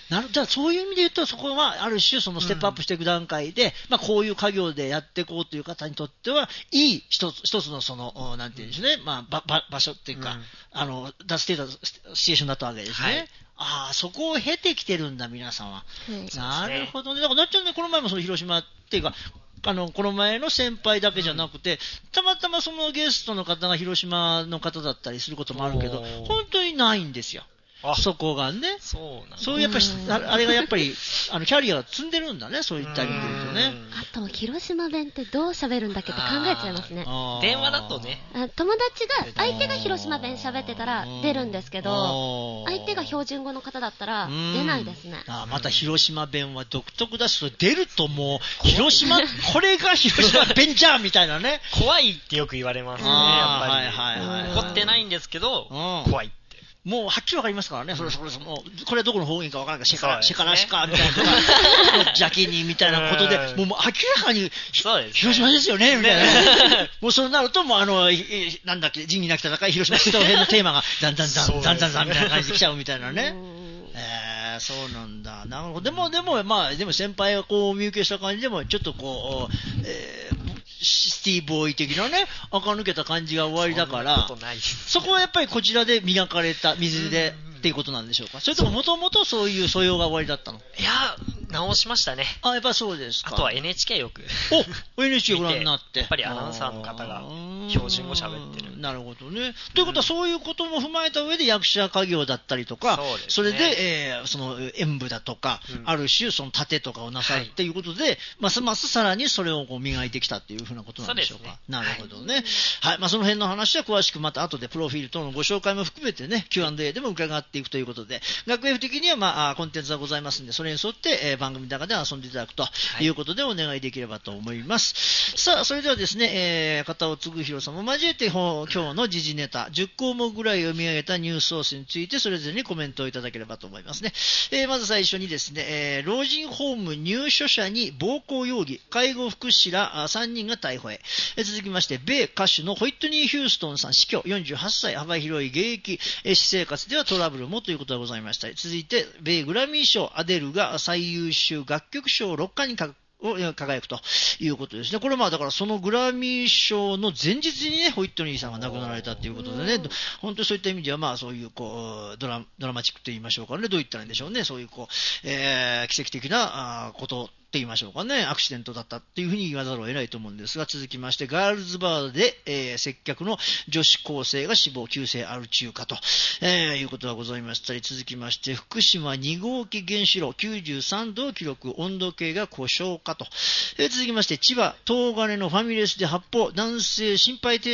なるじゃあそういう意味で言うとそこはある種そのステップアップしていく段階で、うんまあ、こういう家業でやっていこうという方にとってはいい一つ一つのそのなんていうんでしょうね、まあ、ば場所っていうか、うん、あの脱ステートシチュエーションだったわけですね、はい、ああそこを経てきてるんだ皆さんは、うん、なるほどね。だからなっちゃんね、この前もその広島っていうかあのこの前の先輩だけじゃなくて、うん、たまたまそのゲストの方が広島の方だったりすることもあるけど本当にないんですよ。そこがね、 そうなんそういうやっぱりあれがやっぱりあのキャリアが積んでるんだね、そういった意味で言うとね。 あと広島弁ってどう喋るんだっけって考えちゃいますね。 電話だとね、 友達が相手が広島弁喋ってたら出るんですけど、相手が標準語の方だったら出ないですね。 あまた広島弁は独特だし、それ出るともう広島これが広島弁じゃんみたいなね。 怖いってよく言われますね。やっぱり、はいはいはい、怒ってないんですけど怖い。 もうはっきりわかりますからね、それそれそのこれはどこの方言かわからないけど、シェカラ、シェカラシカみたいなとか、邪気にみたいなことで、もう明らかに広島ですよねみたいな、もうそうなるともうあのなんだっけ仁義なき戦い広島市東編のテーマがだんだんだんだんだんだんみたいな感じで来ちゃうみたいなね。えー、そうなんだ。なるほど。でもでもまあでも先輩がこう見受けした感じでもちょっとこう、えーシティボーイ的なね、垢抜けた感じが終わりだから、 そ, そこはやっぱりこちらで磨かれた水でっていうことなんでしょうか。それとももともとそういう素養が終わりだったの。 いや直しましたね。 あやっぱそうですか。 あとは エヌエイチケー よくお エヌエイチケー ご覧になって、 やっぱりアナウンサーの方が標準語喋ってる。 なるほどね。ということはそういうことも踏まえた上で役者家業だったりとか、 そ, ね、それで、えー、その演舞だとか、うん、ある種その盾とかをなさるっていうことで、はい、ますますさらにそれをこう磨いてきたっていうふうなことなんでしょうか。ね、なるほどね。はい、はい、まあ、その辺の話は詳しくまた後でプロフィール等のご紹介も含めてね キューアンドエー でも伺っていくということで、学 F 的にはまあコンテンツがございますんで、それに沿って、えー、番組の中で遊んでいただくということでお願いできればと思います。はい、さあそれではですね、えー、片尾嗣弘さんも交えて今日の時事ネタじゅっこうもくぐらい読み上げたニュースソースについてそれぞれにコメントをいただければと思いますね。えー、まず最初にですね、えー、老人ホーム入所者に暴行容疑、介護福祉士らさんにんが逮捕へ。えー、続きまして米歌手のホイットニー・ヒューストンさん死去、よんじゅうはっさい、幅広い現役、えー、私生活ではトラブルもということがございました。続いて米グラミー賞、アデルが最優秀楽曲賞ろっかんに輝くを輝くということですね。これまあだからそのグラミー賞の前日にねホイットニーさんが亡くなられたということでね、本当にそういった意味ではまあそういうこうドラ、ドラマチックと言いましょうかね、どう言ったらいいんでしょうね、そういうこう、えー、奇跡的なことって言いましょうかね、アクシデントだったっていうふうに言わざるを得ないと思うんですが、続きましてガールズバーで、えー、接客の女子高生が死亡、急性アル中かと、えー、いうことがございましたり、続きまして福島に号機原子炉きゅうじゅうさんどを記録、温度計が故障かと、えー、続きまして千葉東金のファミレスで発砲、男性心肺停止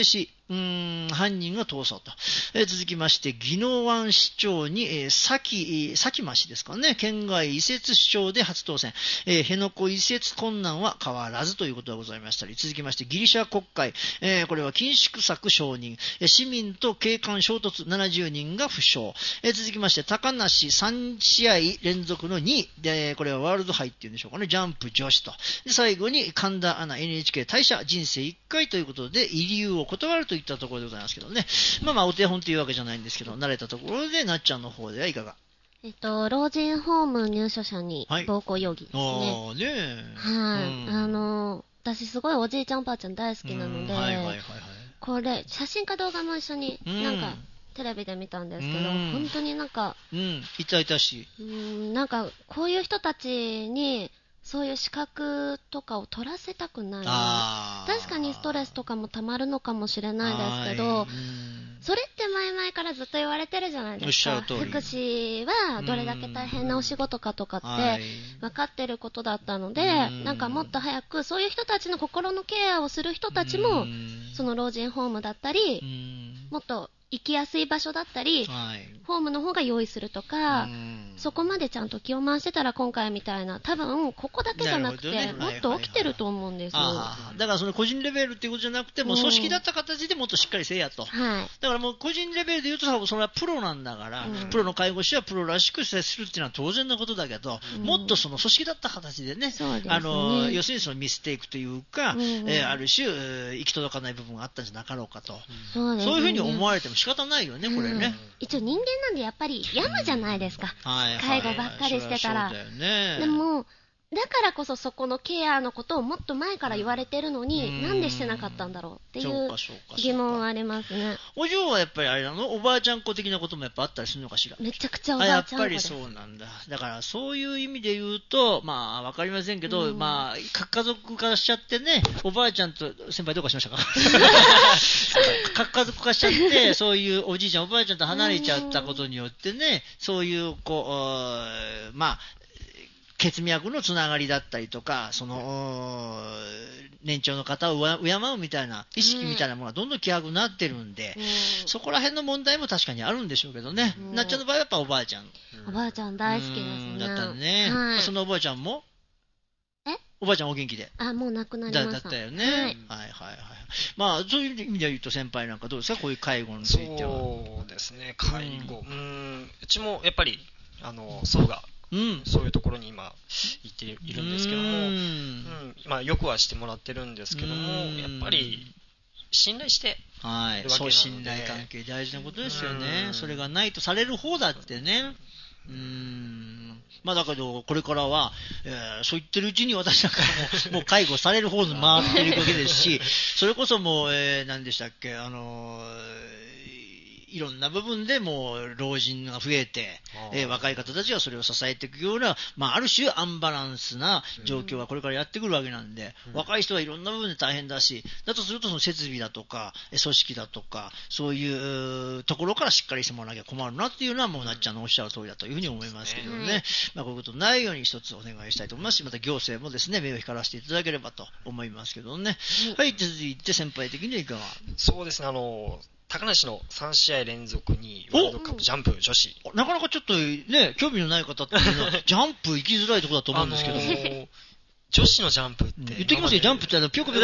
うーん、犯人が逃走と。えー、続きまして、宜野湾市長に、えー、佐木、佐木間氏ですかね、県外移設市長で初当選。えー、辺野古移設困難は変わらずということでございましたり、続きまして、ギリシャ国会、えー、これは緊縮策承認、えー、市民と警官衝突ななじゅうにんが負傷。えー、続きまして、高梨さん試合連続のにいで、これはワールド杯っていうんでしょうかね、ジャンプ女子と。で、最後に神田アナ エヌエイチケー 大社人生いっかいということで、遺留を断るといったところでございますけどね。まあまあ、お手本というわけじゃないんですけど、慣れたところで、なっちゃんの方ではいかが？ えっと、老人ホーム入所者に暴行容疑ですね。 ああ、ねえ。 はい、 うんあの、私すごいおじいちゃんおばあちゃん大好きなので、 うんはいはいはいはい。 これ、写真か動画も一緒に、 うんなんか、テレビで見たんですけど、 うん本当になんか、 うん、痛々しい。 うーん、なんか、こういう人たちに、そういう資格とかを取らせたくない。 あ確かにストレスとかもたまるのかもしれないですけど、それって前々からずっと言われてるじゃないですか。 おっしゃる通り福祉はどれだけ大変なお仕事かとかって分かってることだったので、なんかもっと早くそういう人たちの心のケアをする人たちも、その老人ホームだったり、もっと行きやすい場所だったり、 はい、 ホームの方が用意するとか、そこまでちゃんと気を回してたら今回みたいな、多分ここだけじゃなくて、 ね、 もっと起きてると思うんですよ。 あだからその個人レベルっていうことじゃなくて、もう組織だった形でもっとしっかりせえやと。 はい、だからもう個人レベルで言うと、それはプロなんだから、うん、プロの介護士はプロらしく接するっていうのは当然のことだけど、うん、もっとその組織だった形で ね, でねあの要するにそのミステイクというか、 うんえー、ある種行き届かない部分があったんじゃなかろうかと、 そうですね、 そういうふうに思われても仕方ないよね、これね、うん、 一応人間なんでやっぱり病むじゃないですか、うんはいはい、介護ばっかりしてたら、 ね、 でもだからこそそこのケアのことをもっと前から言われてるのに、うん、なんでしてなかったんだろうっていう疑問はありますね。 お嬢はやっぱりあれなの、おばあちゃん子的なこともやっぱあったりするのかしら。 めちゃくちゃおばあちゃん子です。 やっぱりそうなんだ。だからそういう意味で言うと、まあわかりませんけど、うん、まあ核家族化しちゃってね、おばあちゃんと先輩どうかしましたか核家族化しちゃってそういうおじいちゃんおばあちゃんと離れちゃったことによってね、そういうこうまあ血脈のつながりだったりとか、その年長の方を敬うみたいな意識みたいなものがどんどん希薄になってるんで、うん、そこら辺の問題も確かにあるんでしょうけどね、うん、なっちゃんの場合はやっぱおばあちゃん、 おばあちゃん大好きですね。 だったね、はい、そのおばあちゃんもえおばあちゃんお元気で、 あもう亡くなりました。 だ, だったよね、はい、はいはいはいまあそういう意味で言うと先輩なんかどうですか、こういう介護については。 そうですね、介護、うん、うんうちもやっぱりあの祖父がうん、そういうところに今行っているんですけども、うんうんまあ、よくはしてもらってるんですけども、やっぱり信頼してるわけなので、 はい、そう信頼関係大事なことですよね。それがないとされる方だってね。うーんまあだけどこれからは、えー、そう言ってるうちに私なんかももう介護される方に回ってるわけですし、それこそもう、えー、何でしたっけ、あのーいろんな部分でもう老人が増えて、えー、若い方たちがそれを支えていくような、まあ、ある種アンバランスな状況がこれからやってくるわけなんで、うん、若い人はいろんな部分で大変だし、だとするとその設備だとか組織だとかそういうところからしっかりしてもらわなきゃ困るなっていうのはもうなっちゃんのおっしゃる通りだというふうに思いますけどね、うんまあ、こういうことないように一つお願いしたいと思いますし、また行政もですね目を光らせていただければと思いますけどね、うん、はい続いて先輩的にはいかが。 そうですね、あの高梨のさん試合連続にワールドカップジャンプ女子、 なかなかちょっとね興味のない方っていうのはジャンプ行きづらいところだと思うんですけど、あのー、 女子のジャンプって言ってきますよ、ジャンプってピョコピョ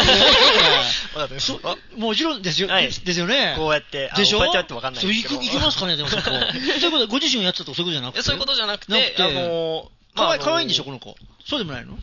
コもちろんですよ、はい、ですよね。 こうやってでしょ、 こうやってやってわかんないですけど、 行きますかねでもそこそういうことご自身をやってたとかそういうことじゃなくて、 そういうことじゃなくて、あのー、 かわい、かわいいんでしょこの子。そうでもないの？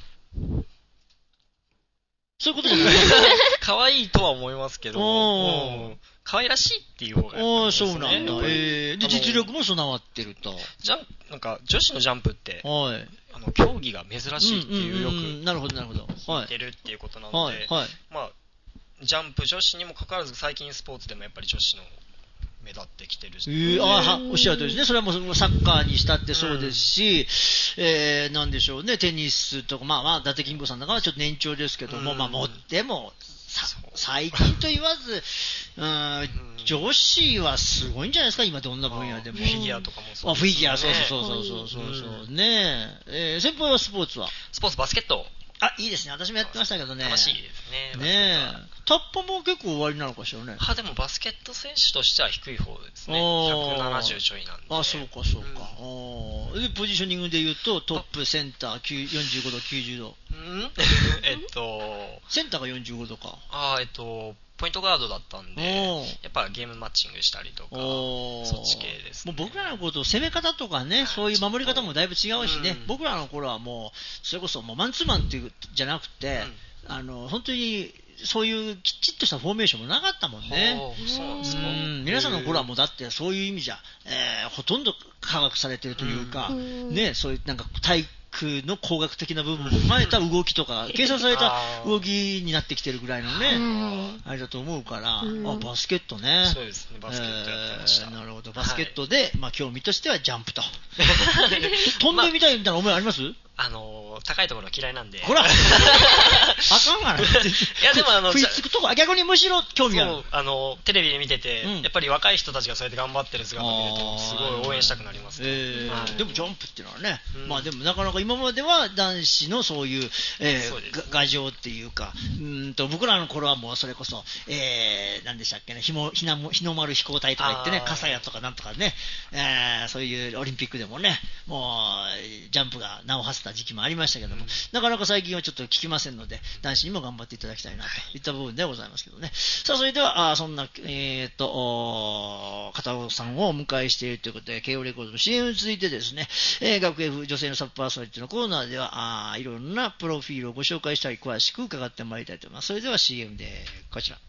そういうことじゃない可愛いとは思いますけど、うん、可愛らしいっていう方が、ね、 ああそうなんだ、えー、で実力も備わってると。 じゃなんか女子のジャンプって、はい、あの競技が珍しいっていうよく、うんうんうん、 なるほどなるほど、 聞いてるっていうことなので、はいはい、まあジャンプ女子にもかかわらず最近スポーツでもやっぱり女子の目立ってきてるし、 えー、あおっしゃるとりですね。それはもうサッカーにしたってそうですし、うん、えー、なんでしょうね、テニスとか、まあまあ伊達金子さんだからちょっと年長ですけども、うん、まあもっても最近と言わず、うん、女子はすごいんじゃないですか今どんな分野でも。 フィギュアとかもそうですね。 あフィギュアそうそうそうそうそうそう、うん、ねえ、えー、先輩はスポーツはスポーツバスケット。 あ、いいですね。私もやってましたけどね。 楽しいですね。 ねえ。 タッパも結構終わりなのかしらね。 は、でもバスケット選手としては低い方ですね。ひゃくななじゅうちょいなんで。 あ、そうかそうか。うん、でポジショニングで言うとトップセンターよんじゅうごどきゅうじゅうど。 うんえっとセンターがよんじゅうごどか。 ああ、えっとポイントガードだったんで、やっぱゲームマッチングしたりとか、そっち系ですね。 もう僕らのこと、攻め方とかね、そういう守り方もだいぶ違うしね、うん、僕らの頃はもう、それこそもうマンツーマンっていうじゃなくて、うん、あの本当にそういうきちっとしたフォーメーションもなかったもんね。 そうなんですか。 皆さんの頃はもうだってそういう意味じゃ、えー、ほとんど科学されてるというか、うん、ね、そういうなんか体の工学的な部分も踏まえた動きとか計算された動きになってきてるぐらいのねあれだと思うから、うん、あバスケットね。 そうですね、バスケットやってました。 えー、なるほど、バスケットで、はい、まあ興味としてはジャンプと飛んでみたいみたいな思いあります？ あのー、高いところ嫌いなんで。 ほらあかんがな。いやでもあの食いつくとこ逆にむしろ興味ある。 そう、あのテレビで見てて、うん、やっぱり若い人たちがそうやって頑張ってる姿を見るとすごい応援したくなります、ね。 えーはい、 でもジャンプっていうのはね、うん、まあでもなかなか今までは男子のそういう、えー、牙城っていうか、うんと僕らの頃はもうそれこそ、えー、何でしたっけね、日も日の日の丸飛行隊とか言ってね、笠谷とかなんとかね、えー、そういうオリンピックでもね、もうジャンプが名を馳せた時期もありましたけども、うん、なかなか最近はちょっと聞きませんので、男子にも頑張っていただきたいなといった部分でございますけどね。さあそれではあそんなえー、っと片尾さんをお迎えしているということで、慶応レコードの シーエム に続いてですね、えー、学 F 女性のサブパーソナリティのコーナーではあいろんなプロフィールをご紹介したり詳しく伺ってまいりたいと思います。それでは シーエム でこちら。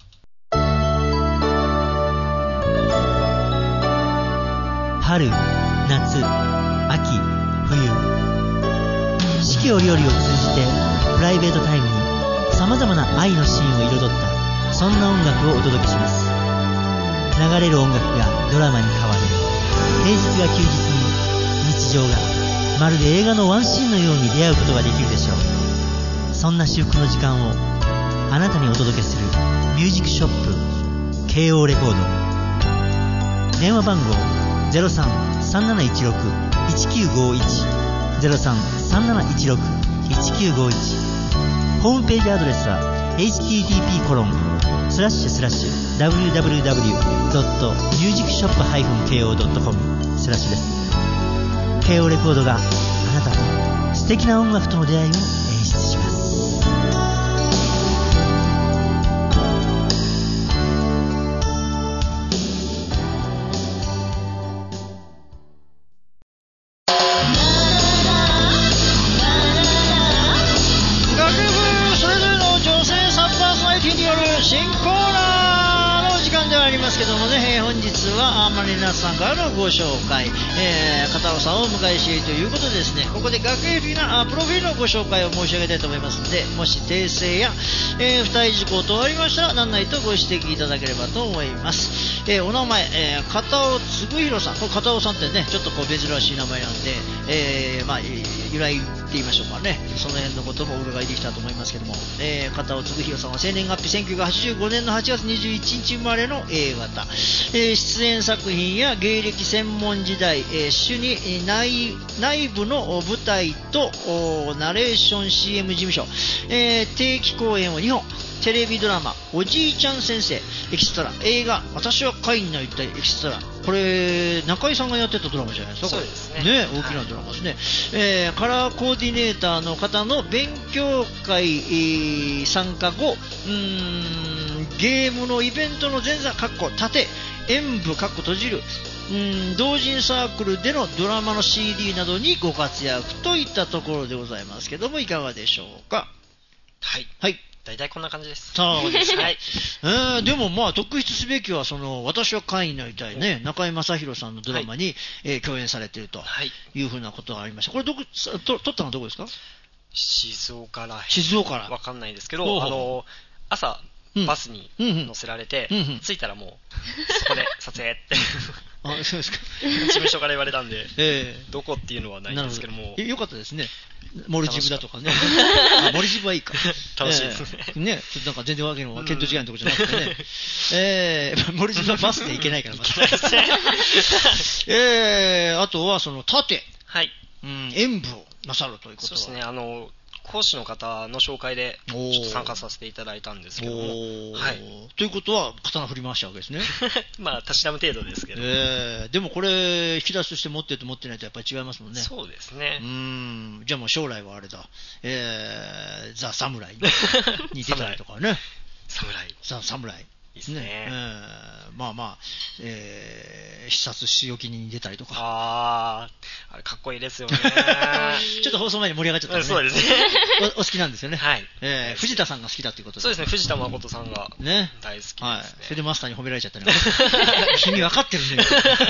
春、夏、秋、冬、四季折々を通じてプライベートタイムに様々な愛のシーンを彩ったそんな音楽をお届けします。流れる音楽がドラマに変わる、平日が休日に日常がまるで映画のワンシーンのように出会うことができるでしょう。そんな至福の時間をあなたにお届けするミュージックショップ慶応レコード。電話番号 ゼロさん さんなないちろく いちきゅうごいち ゼロさん さんなないちろく いちきゅうごいち。ホームページアドレスは エイチティーティーピーコロンスラッシュスラッシュダブリューダブリューダブリュードットミュージックショップハイフンケーオードットコムスラッシュです。慶応レコードがあなたと素敵な音楽との出会いを演出します。 皆さんからのご紹介、えー、片尾さんをお迎えしているということでですね、ここで学園的なプロフィールのご紹介を申し上げたいと思いますので、もし訂正や、えー、付帯事項等ありましたら何なりとご指摘いただければと思います。えー、お名前、えー、片尾嗣弘さん。これ片尾さんってねちょっとこう珍しい名前なんで、えー、まあ由来って言いましょうかね、その辺のこともお伺いできたと思いますけども、えー、片尾嗣弘さんは生年月日せんきゅうひゃくはちじゅうごねんのはちがつにじゅういちにち生まれの エー 型、えー、出演作品や芸歴専門時代、えー、主に内、内部の舞台とナレーション シーエム 事務所、えー、定期公演をにほん、テレビドラマおじいちゃん先生エキストラ、映画私は会になりたいエキストラ、これ中井さんがやってたドラマじゃないですか。 そうですね、 ね、大きなドラマですね、はい。えー、カラーコーディネーターの方の勉強会、えー、参加後、うーんゲームのイベントの前座かっこ盾演舞かっこ閉じる、うん同人サークルでのドラマの シーディー などにご活躍といったところでございますけども、いかがでしょうか。 はい、 はい、 大体こんな感じです。 そうですね。はい、えー、でもまあ特筆すべきはその私は会員になりたいね、中井正広さんのドラマに、はい、えー、共演されているというふうなことがありました。これどこと撮ったのはどこですか？ 静岡らへん。 静岡ら。 わかんないですけど、ほうほう、あの朝バスに乗せられて、 うんうんうん、 着いたらもうそこで撮影ってあ、そうですか。 事務所から言われたんで、 えー、 どこっていうのはないんですけども、 よかったですね。モルジブだとかね。モルジブはいいか。 楽しいですね。 えー、ね、ちょっとなんか全然わけの見当違いのとこじゃなくてね。えー、モルジブはバスで行けないから。 行けないですね。 えー、あとはその盾。 はい。 うん、演舞をなさるということは。 そうですね。あの講師の方の紹介でちょっと参加させていただいたんですけども、はい、 ということは刀振り回したわけですね。 まあたしなむ程度ですけど、 えー、でもこれ引き出しとして持ってると持ってないとやっぱり違いますもんね。 そうですね。 うーん、じゃあもう将来はあれだ、えー、ザ・サムライに出たりとかね。 サムライザ・サムライですね。ね、 えー、まあまあ、えー、必殺仕置きに出たりとか。 あー、あれかっこいいですよね。 ちょっと放送前に盛り上がっちゃったね。 そうですね。 お, お好きなんですよね。 はい。 えー、藤田さんが好きだということで。 そうですね、藤田誠さんがね大好きですね。 はい。それでマスターに褒められちゃったね。君分かってるね。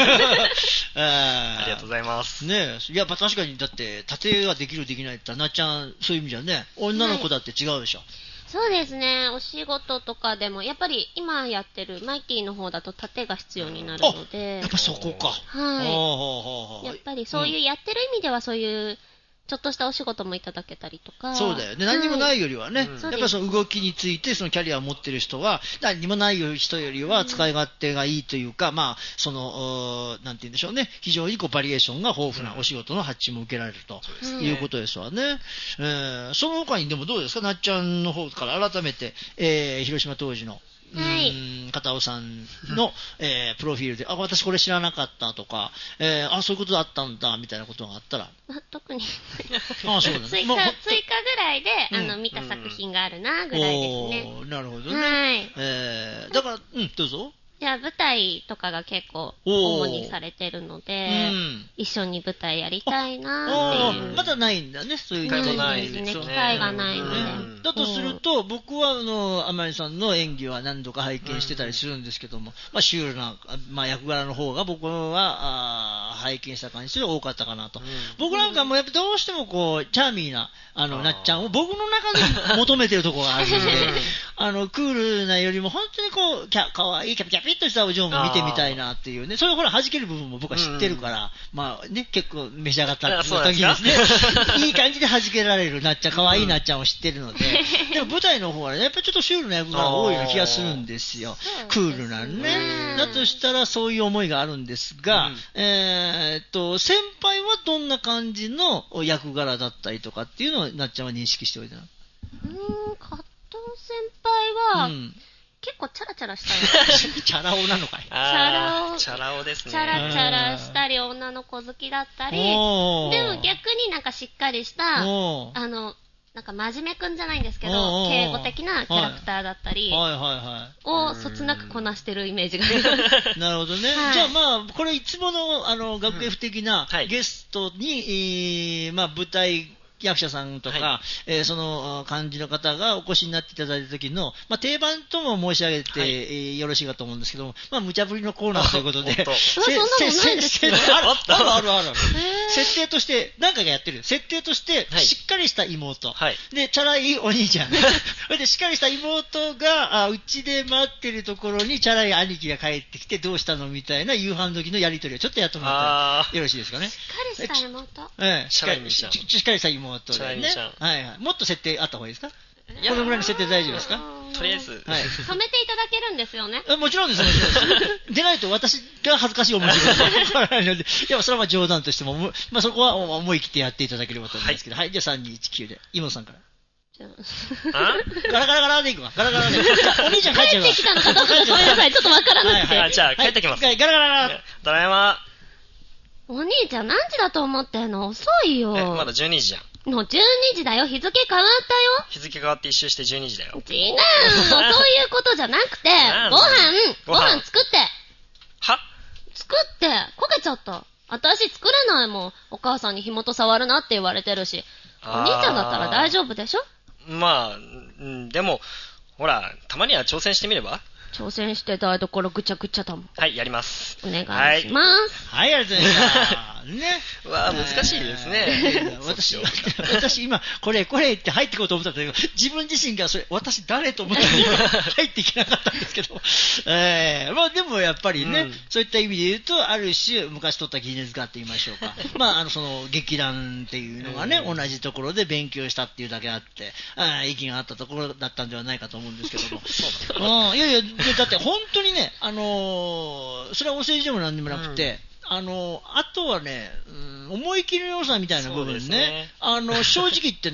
ありがとうございます。 ねえ、いや、確かにだって、盾ができるできないって言ったら、なっちゃん、そういう意味じゃね、女の子だって違うでしょ。はい、 そうですね、お仕事とかでもやっぱり今やってるマイティの方だと盾が必要になるので、 やっぱそこか。 はい。やっぱりそういうやってる意味ではそういうちょっとしたお仕事もいただけたりとか。 そうだよね。何にもないよりはね、はい、やっぱりその動きについてそのキャリアを持ってる人は何にもない人よりは使い勝手がいいというか、うん、まあそのなんて言うんでしょうね、非常にこうバリエーションが豊富なお仕事の発注も受けられると、うん、いうことですわね。えー、その他にでもどうですか、なっちゃんの方から改めて、えー、広島当時のはい、うん片尾さんの、えー、プロフィールで、あ、私これ知らなかったとか、えー、あ、そういうことだったんだみたいなことがあったら、 まあ、特にあ、そうなん追加、追加ぐらいで、うん、あの見た作品があるなぐらいですね。 おー、なるほどね。 はい、 えー、だから、うん、どうぞ。 じゃあ舞台とかが結構主にされてるので、うん、一緒に舞台やりたいなっていう。 まだないんだね、そういう機会もないですね。 機会がないので。 うん、だとすると、僕はあの天海さんの演技は何度か拝見してたりするんですけども、うん、まあシュールな、まあ、役柄の方が僕はあ拝見した感じで多かったかなと。うん、僕なんかもやっぱどうしてもこうチャーミーなあのなっちゃんを僕の中で求めてるところがあるので、あのクールなよりも本当にこうキャかわいいキャピキャピッとしたお嬢も見てみたいなっていうね、それほら弾ける部分も僕は知ってるから、うん、まあね結構召し上がった時にですね、いい感じで弾けられるなっちゃん、可愛いなっちゃんを知ってるので、うん、でも舞台の方はねやっぱりちょっとシュールな役が多いような気がするんですよ。クールなね。だとしたらそういう思いがあるんですが、うん、えー、っと先輩はどんな感じの役柄だったりとかっていうのをなっちゃんは認識しておいたの？ うーん、加藤先輩は、うん、結構チャラチャラしたりチャラ男なのかい。 チャラ男。 チャラ男ですね。 チャラチャラしたり、女の子好きだったり、でも逆になんかしっかりした、あの、なんか真面目くんじゃないんですけど、敬語的なキャラクターだったり、 はいはいはい、 をそつなくこなしてるイメージがある。 なるほどね。はい、じゃあまあ、これいつもの、あの、学園的なゲストに、うんはい、えー、まあ舞台、役者さんとか、はい、えー、その感じの方がお越しになっていただいた時の、まあ、定番とも申し上げて、はいえー、よろしいかと思うんですけども、まあ、無茶ぶりのコーナーということで、 そんなもんないですよ。 あるあるあるある。設定として、何回かやってる。設定として、しっかりした妹、はい、で、チャラいお兄ちゃん。で、しっかりした妹が、うちで待ってるところに、チャラい兄貴が帰ってきて、どうしたのみたいな夕飯時のやりとりをちょっとやってもらったらよろしいですかね。 しっかりした妹。 ええ、しっかりした妹。でね、はいはい、もっと設定あった方がいいですか？このぐらいの設定大丈夫ですか？ とりあえず、 はい、止めていただけるんですよね。 もちろんです、もちろんです。でないと私が恥ずかしい思いしてください。いや、それは冗談としても、まあ、そこは思い切ってやっていただければと思うんですけど、はい、はい、じゃあさんにいちきゅうで、妹さんから。じゃあガラガラガラでいくわ。ガラガラで。お兄ちゃん帰っちゃうわ。 帰ってきたのかどうかごめんなさい、ちょっとわからなくて。 はいはい、じゃあ帰ってきます。 ガラガラガラ。 ドラえもん。 お兄ちゃん何時だと思ってんの？遅いよ。 え、まだじゅうにじじゃん。 もうじゅうにじだよ。日付変わったよ。 日付変わって一周してじゅうにじだよ。 違う。そういうことじゃなくて、ご飯、ご飯作って。 は？ 作って。焦げちゃった。私作れないもん。お母さんに火元触るなって言われてるし。お兄ちゃんだったら大丈夫でしょ？ まあ、うん、でも、ほら、たまには挑戦してみれば？ 挑戦して台所ぐちゃぐちゃだもん。 はい、やります。 お願いします。 はい、はい、ありがとうございました。ね。 わあ、難しいですね。 私、私今、これ、これって入ってこうと思ったんだけど、自分自身がそれ、私誰と思ったのに入っていけなかったんですけど、えー、まあでもやっぱりね、うん、そういった意味で言うと、ある種、昔取った技術家って言いましょうか。まあ、あの、その、劇団っていうのがね、同じところで勉強したっていうだけあって、あ息があったところだったんではないかと思うんですけども。そうなんだ。いやいや、だって本当にね、あのー、それはお世辞でもなんでもなくて、うん、あのー、あとはね、うん、思い切りの良さみたいな部分ね、ねあの正直言ってね、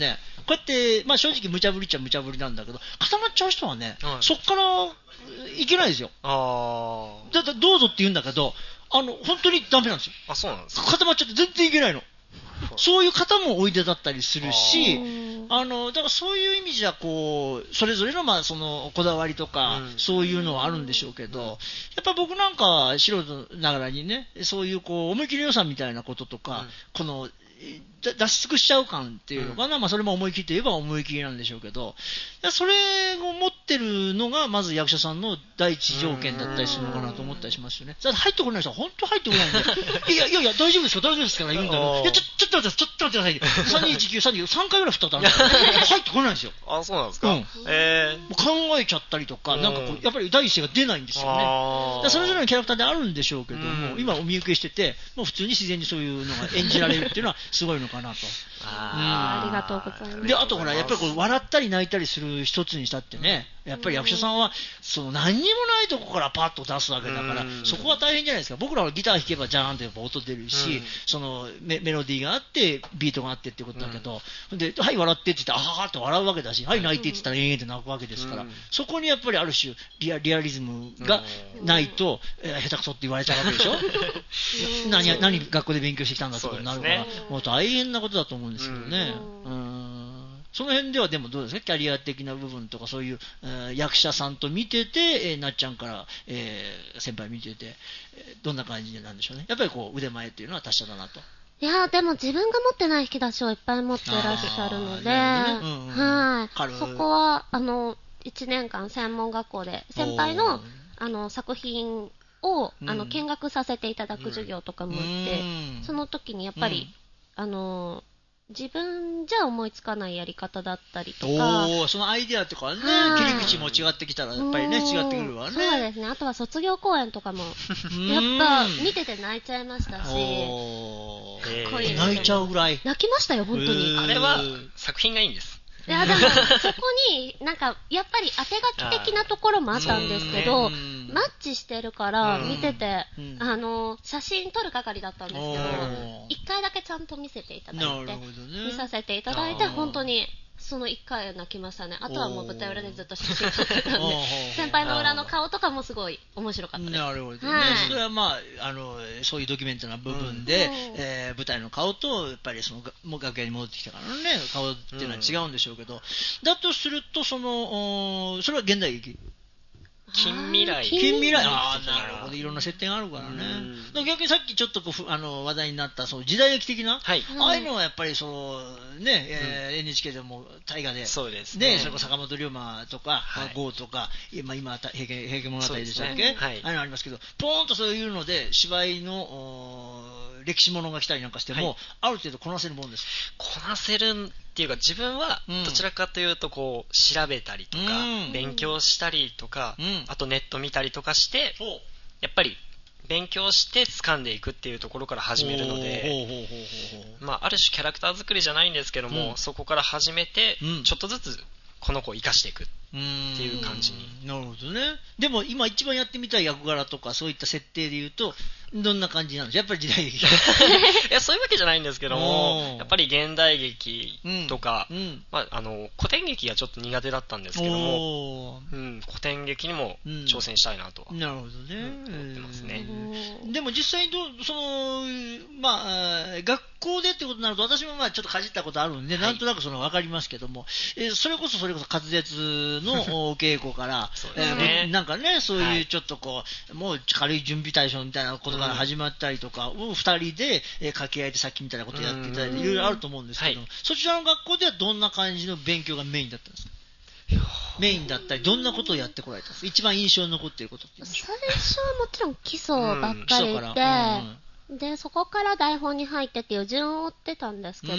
うやって、まあ、正直無茶ぶりっちゃ無茶ぶりなんだけど、固まっちゃう人はね、はい、そっからいけないですよ。あだだどうぞって言うんだけど、あの本当にダメなんですよ。 あ、そうなんですか。 固まっちゃって全然いけないの。そういう方もおいでだったりするし、あのだからそういう意味じゃこうそれぞれのまあそのこだわりとか、うん、そういうのはあるんでしょうけど、やっぱり僕なんか素人ながらにね、そういうこう思い切り予算みたいなこととか、うん、この出し尽くしちゃう感っていうのかな、うん、まあそれも思い切りといえば思い切りなんでしょうけど、それを持ってるのがまず役者さんの第一条件だったりするのかなと思ったりしますよね。だって入ってこない人は本当入ってこないんで、いやいやいや大丈夫ですか大丈夫ですか言うんだけど、いやちょちょっと待ってちょっと待ってください。さんにいちきゅうさんにさんかいぐらい振ったことあるんですよ。入ってこないんですよ。 あ、そうなんですか。うん、 えー、もう考えちゃったりとか、なんかこうやっぱり第一声が出ないんですよね。だそれぞれのキャラクターであるんでしょうけども、今お見受けしてて、もう普通に自然にそういうのが演じられるっていうのはすごいのかなと。 あ, ありがとうございます。 で、あとほらやっぱりこう笑ったり泣いたりする一つにしたってね、やっぱり役者さんはその何にもないとこからパッと出すわけだから、そこは大変じゃないですか。僕らはギター弾けばジャーンとやっぱ音出るし、その メ, メロディーがあってビートがあってってことだけど、ではい笑ってって言ったらあははって笑うわけだし、はい泣いてって言ったらえーって泣くわけですから、そこにやっぱりある種リ ア, リアリズムがないと、えー、下手くそって言われちゃうわけでしょ。何, 何学校で勉強してきたんだってことになるから、もう大変なことだと思うんですけどね。うん、その辺ではでもどうですか、キャリア的な部分とかそういう、えー、役者さんと見てて、えー、なっちゃんから、えー、先輩見てて、えー、どんな感じなんでしょうね。やっぱりこう腕前っていうのは達者だなと。 いやでも自分が持ってない引き出しをいっぱい持ってらっしゃるので、ねうんうん、はい、そこはあのいちねんかん専門学校で先輩の、あの作品を、うん、あの見学させていただく授業とかもあって、うん、その時にやっぱり、うん、あの自分じゃ思いつかないやり方だったりとか、 おそのアイデアとかね、切り口も違ってきたらやっぱりね違ってくるわね。 そうですね。あとは卒業公演とかもやっぱ見てて泣いちゃいましたし、かっこいい泣いちゃうぐらい泣きましたよ本当に。 あれは作品がいいんです。 いやでもそこになんかやっぱり当て書き的なところもあったんですけど、マッチしてるから見てて、あの写真撮る係だったんですけど、一回だけちゃんと見せていただいて、ね、見させていただいて本当にそのいっかい泣きましたね。あとはもう舞台裏でずっと写真撮ってたんで、先輩の裏の顔とかもすごい面白かったです。 なるほどね、はい、それはまあ、あのそういうドキュメントな部分で、うんえー、舞台の顔とやっぱりそのもう楽屋に戻ってきたからね顔っていうのは違うんでしょうけど、うん、だとするとそのそれは現代劇近未来近未来ああなるほどいろんな設定があるからね。逆にさっきちょっとこうあの話題になったその時代劇的な、はい、ああいうのはやっぱりそのね、えーうん、エヌエイチケー でも大河でそうですね。 ねそれこそ坂本龍馬とか、はい、ゴーとか今今平家平家物語でしたっけ、ねはい、ああいうのありますけどポーンとそういうので芝居の歴史ものが来たりなんかしても、はい、ある程度こなせるもんです。 こなせるっていうか自分はどちらかというとこう調べたりとか、うん、勉強したりとか、うん、あとネット見たりとかしてやっぱり勉強して掴んでいくっていうところから始めるので、まあ、ある種キャラクター作りじゃないんですけども、うん、そこから始めてちょっとずつこの子を生かしていくっていう感じに。 なるほどね。でも今一番やってみたい役柄とかそういった設定でいうとどんな感じなんですか。やっぱり時代劇いやそういうわけじゃないんですけども、やっぱり現代劇とか、うんうんまあ、あの古典劇がちょっと苦手だったんですけども、うん、古典劇にも挑戦したいなとは、 うん、なるほどね、 うん、思ってますね。 でも実際にどその、まあ、学校でってことになると私もまあちょっとかじったことあるんで、はい、なんとなくその分かりますけども、えー、それこそそれこそ滑舌のお稽古からそうですね、えー、なんかねそういうちょっとこう、はい、もう軽い準備対象みたいなことから始まったりとかをふたりで、えー、掛け合いでさっきみたいなことをやっていただいていろいろあると思うんですけど、はい、そちらの学校ではどんな感じの勉強がメインだったんですか。メインだったりどんなことをやってこられたんですか。一番印象に残っていることって最初はもちろん基礎ばっかりで、うんでそこから台本に入ってっていう順を追ってたんですけど、うん、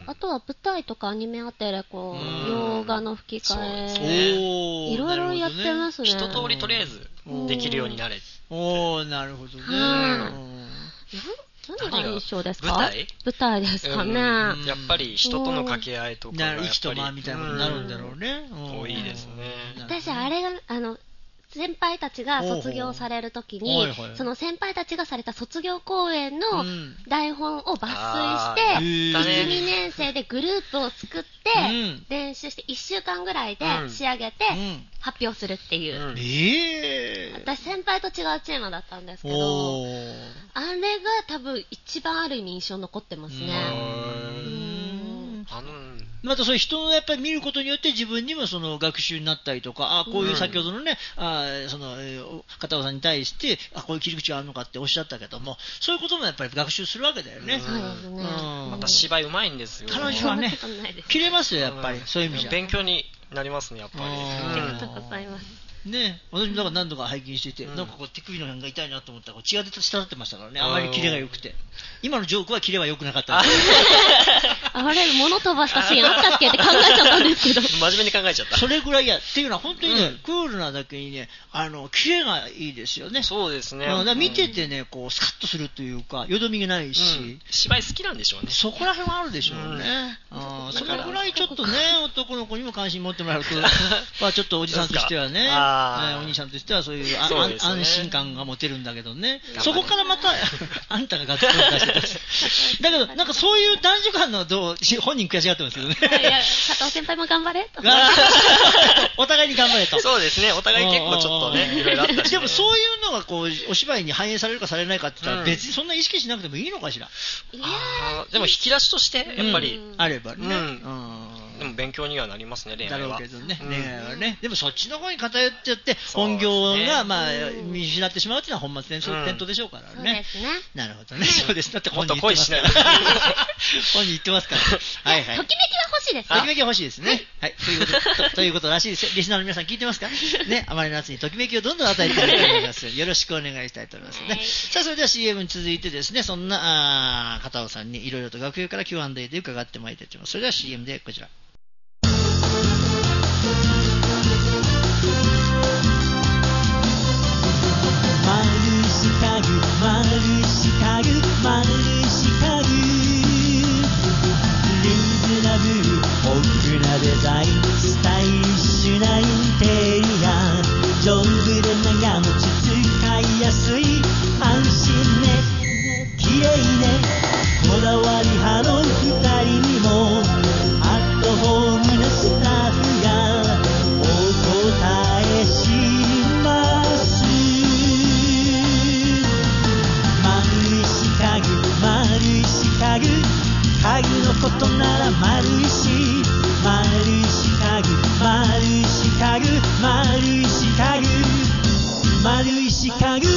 あとは舞台とかアニメあてれこう洋画の吹き替え、いろいろやってますね。 一通りとりあえずできるようになれ。 おおなるほどね。 何が印象ですか。 舞台舞台ですかね、うん、 やっぱり人との掛け合いとかがやっぱり息と間みたいなことになるんだろうね。 多いですね。 私あれがあの先輩たちが卒業されるときに、その先輩たちがされた卒業公演の台本を抜粋して、いち、にねん生でグループを作って、練習していっしゅうかんぐらいで仕上げて発表するっていう、うん、えー、私先輩と違うチームだったんですけど、あれが多分一番ある意味印象残ってますね。うん、 あのまたそういう人のやっぱり見ることによって自分にもその学習になったりとか、あこういう先ほどのね、うん、あその片尾さんに対してあこういう切り口があるのかっておっしゃったけども、そういうこともやっぱり学習するわけだよね。 そうですね。 うん、また芝居うまいんですよ。 彼女はね切れますよやっぱり、うん、そういう意味じゃ勉強になりますねやっぱり。 ありがとうございます。 ね、私もだから何度か拝見してて、うん、なんかこう手首の辺が痛いなと思ったら血が出た滴ってましたからね、あまりキレが良くて。今のジョークはキレは良くなかったです。 あれ物飛ばしたシーンあったっけって考えちゃったんですけど。 真面目に考えちゃった。 それぐらいやっていうのは本当にね、うん、クールなだけにね、あのキレがいいですよね。 そうですね。 だから見ててね、こうスカッとするというか、よどみがないし、うん、 芝居好きなんでしょうね。 そこら辺はあるでしょうね。うん、あそれぐらいちょっとね、男の子にも関心持ってもらうと、まあちょっとおじさんとしてはね、あお兄さんとしてはそういう、あそうですね、安心感が持てるんだけどね。そこからまたあんたがガッツポーズ出してだけどなんかそういう男女間のどう本人悔しがってますけどね。いや加藤先輩も頑張れと。 お互いに頑張れと。 そうですね。お互い結構ちょっとねいろいろあったし、ね。 でもそういうのがこうお芝居に反映されるかされないかって言ったら、うん、別にそんな意識しなくてもいいのかしら。 いやあでも引き出しとしてやっぱり、 うん、あればね。うんうんでも勉強にはなりますね、恋愛は。だろうけどね、恋愛はね。でもそっちの方に偏っちゃって、本業が、まあ、見失ってしまうっていうのは本末転倒でしょうからね。そうですね。なるほどね。そうです。だって本人言ってますから。本人言ってますから。はいはい。 ときめきは欲しいですね。 ときめきは欲しいですね。はい。ということ、ということらしいです。リスナーの皆さん聞いてますかね。あまり夏にときめきをどんどん与えていきたいと思います。よろしくお願いしたいと思いますね。さあ、それでは シーエム に続いてですね、そんな、片尾さんにいろいろと学友から キューアンドエー で伺ってまいりたいと思います。それでは シーエム でこちら。 丸四角丸四角丸四角リーズナブル奥なデザインスタイリッシュなインテリア丈夫で長持ち使いやすい安心ね綺麗ねこだわり派の二人にもアットホームなスタッフがお答えします丸石家具丸石家具家具のことなら丸石丸石家具丸石家具丸石家具丸石家具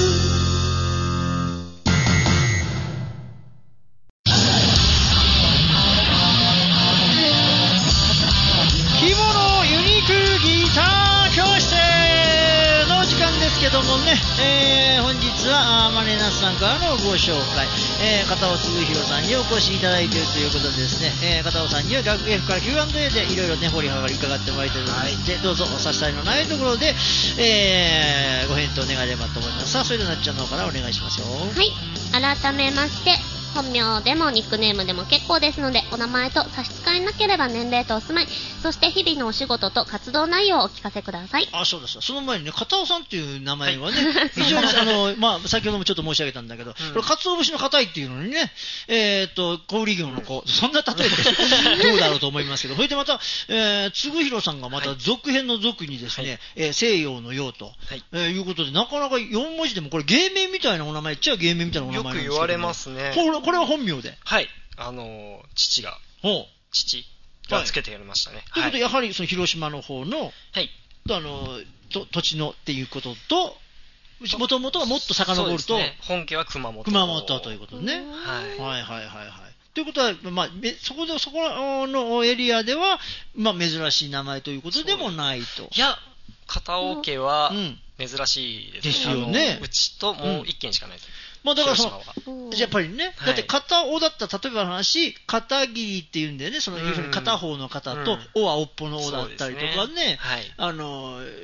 けどもね、えー、本日はマネナスさんからのご紹介、えー、片尾嗣弘さんにお越しいただいているということでですね、えー、片尾さんには学 F から キューアンドエー でいろいろね掘り葉がり伺ってまいりたいと思いますので、はい、どうぞ差し支えのないところで、えー、ご返答願えればと思います。さあそれではなっちゃんの方からお願いしますよ。 はい、改めまして本名でもニックネームでも結構ですので、お名前と差し支えなければ年齢とお住まい、そして日々のお仕事と活動内容をお聞かせください。 あ、そうです。その前にね、片尾さんっていう名前はね、はい、非常にあの、まあ、先ほどもちょっと申し上げたんだけど、うん、これ、鰹節の硬いっていうのにね、えー、っと、小売業の子、そんな例えでどうだろうと思いますけど、それでまた、えー、嗣弘さんがまた続編の続にですね、はい、えー、西洋の洋と、はいえー、いうことで、なかなかよん文字でも、これ芸名みたいなお名前っちゃ芸名みたいなお名前なんですけど、 よく言われますね。 これ、これは本名で。 はい。あの、父が、父がつけてやりましたね。 と、はい、いうことで、やはりその広島の方の、はい、あのと土地のっていうことと、もともとはもっと遡ると、ね、 本家は熊本。 熊本ということね。はい、はいはいはいはい。ということは、まあ、そこで、そこのエリアでは、まあ、珍しい名前ということでもないと。 いや、片尾家は珍しいです、 ですよね。 うちともう一軒しかないです。うんまあだからその、やっぱりね、だって片尾だったら、例えばの話、片桐っていうんだよね、その、いうふうに片方の片と、尾は尾っぽの尾だったりとかね、あの、他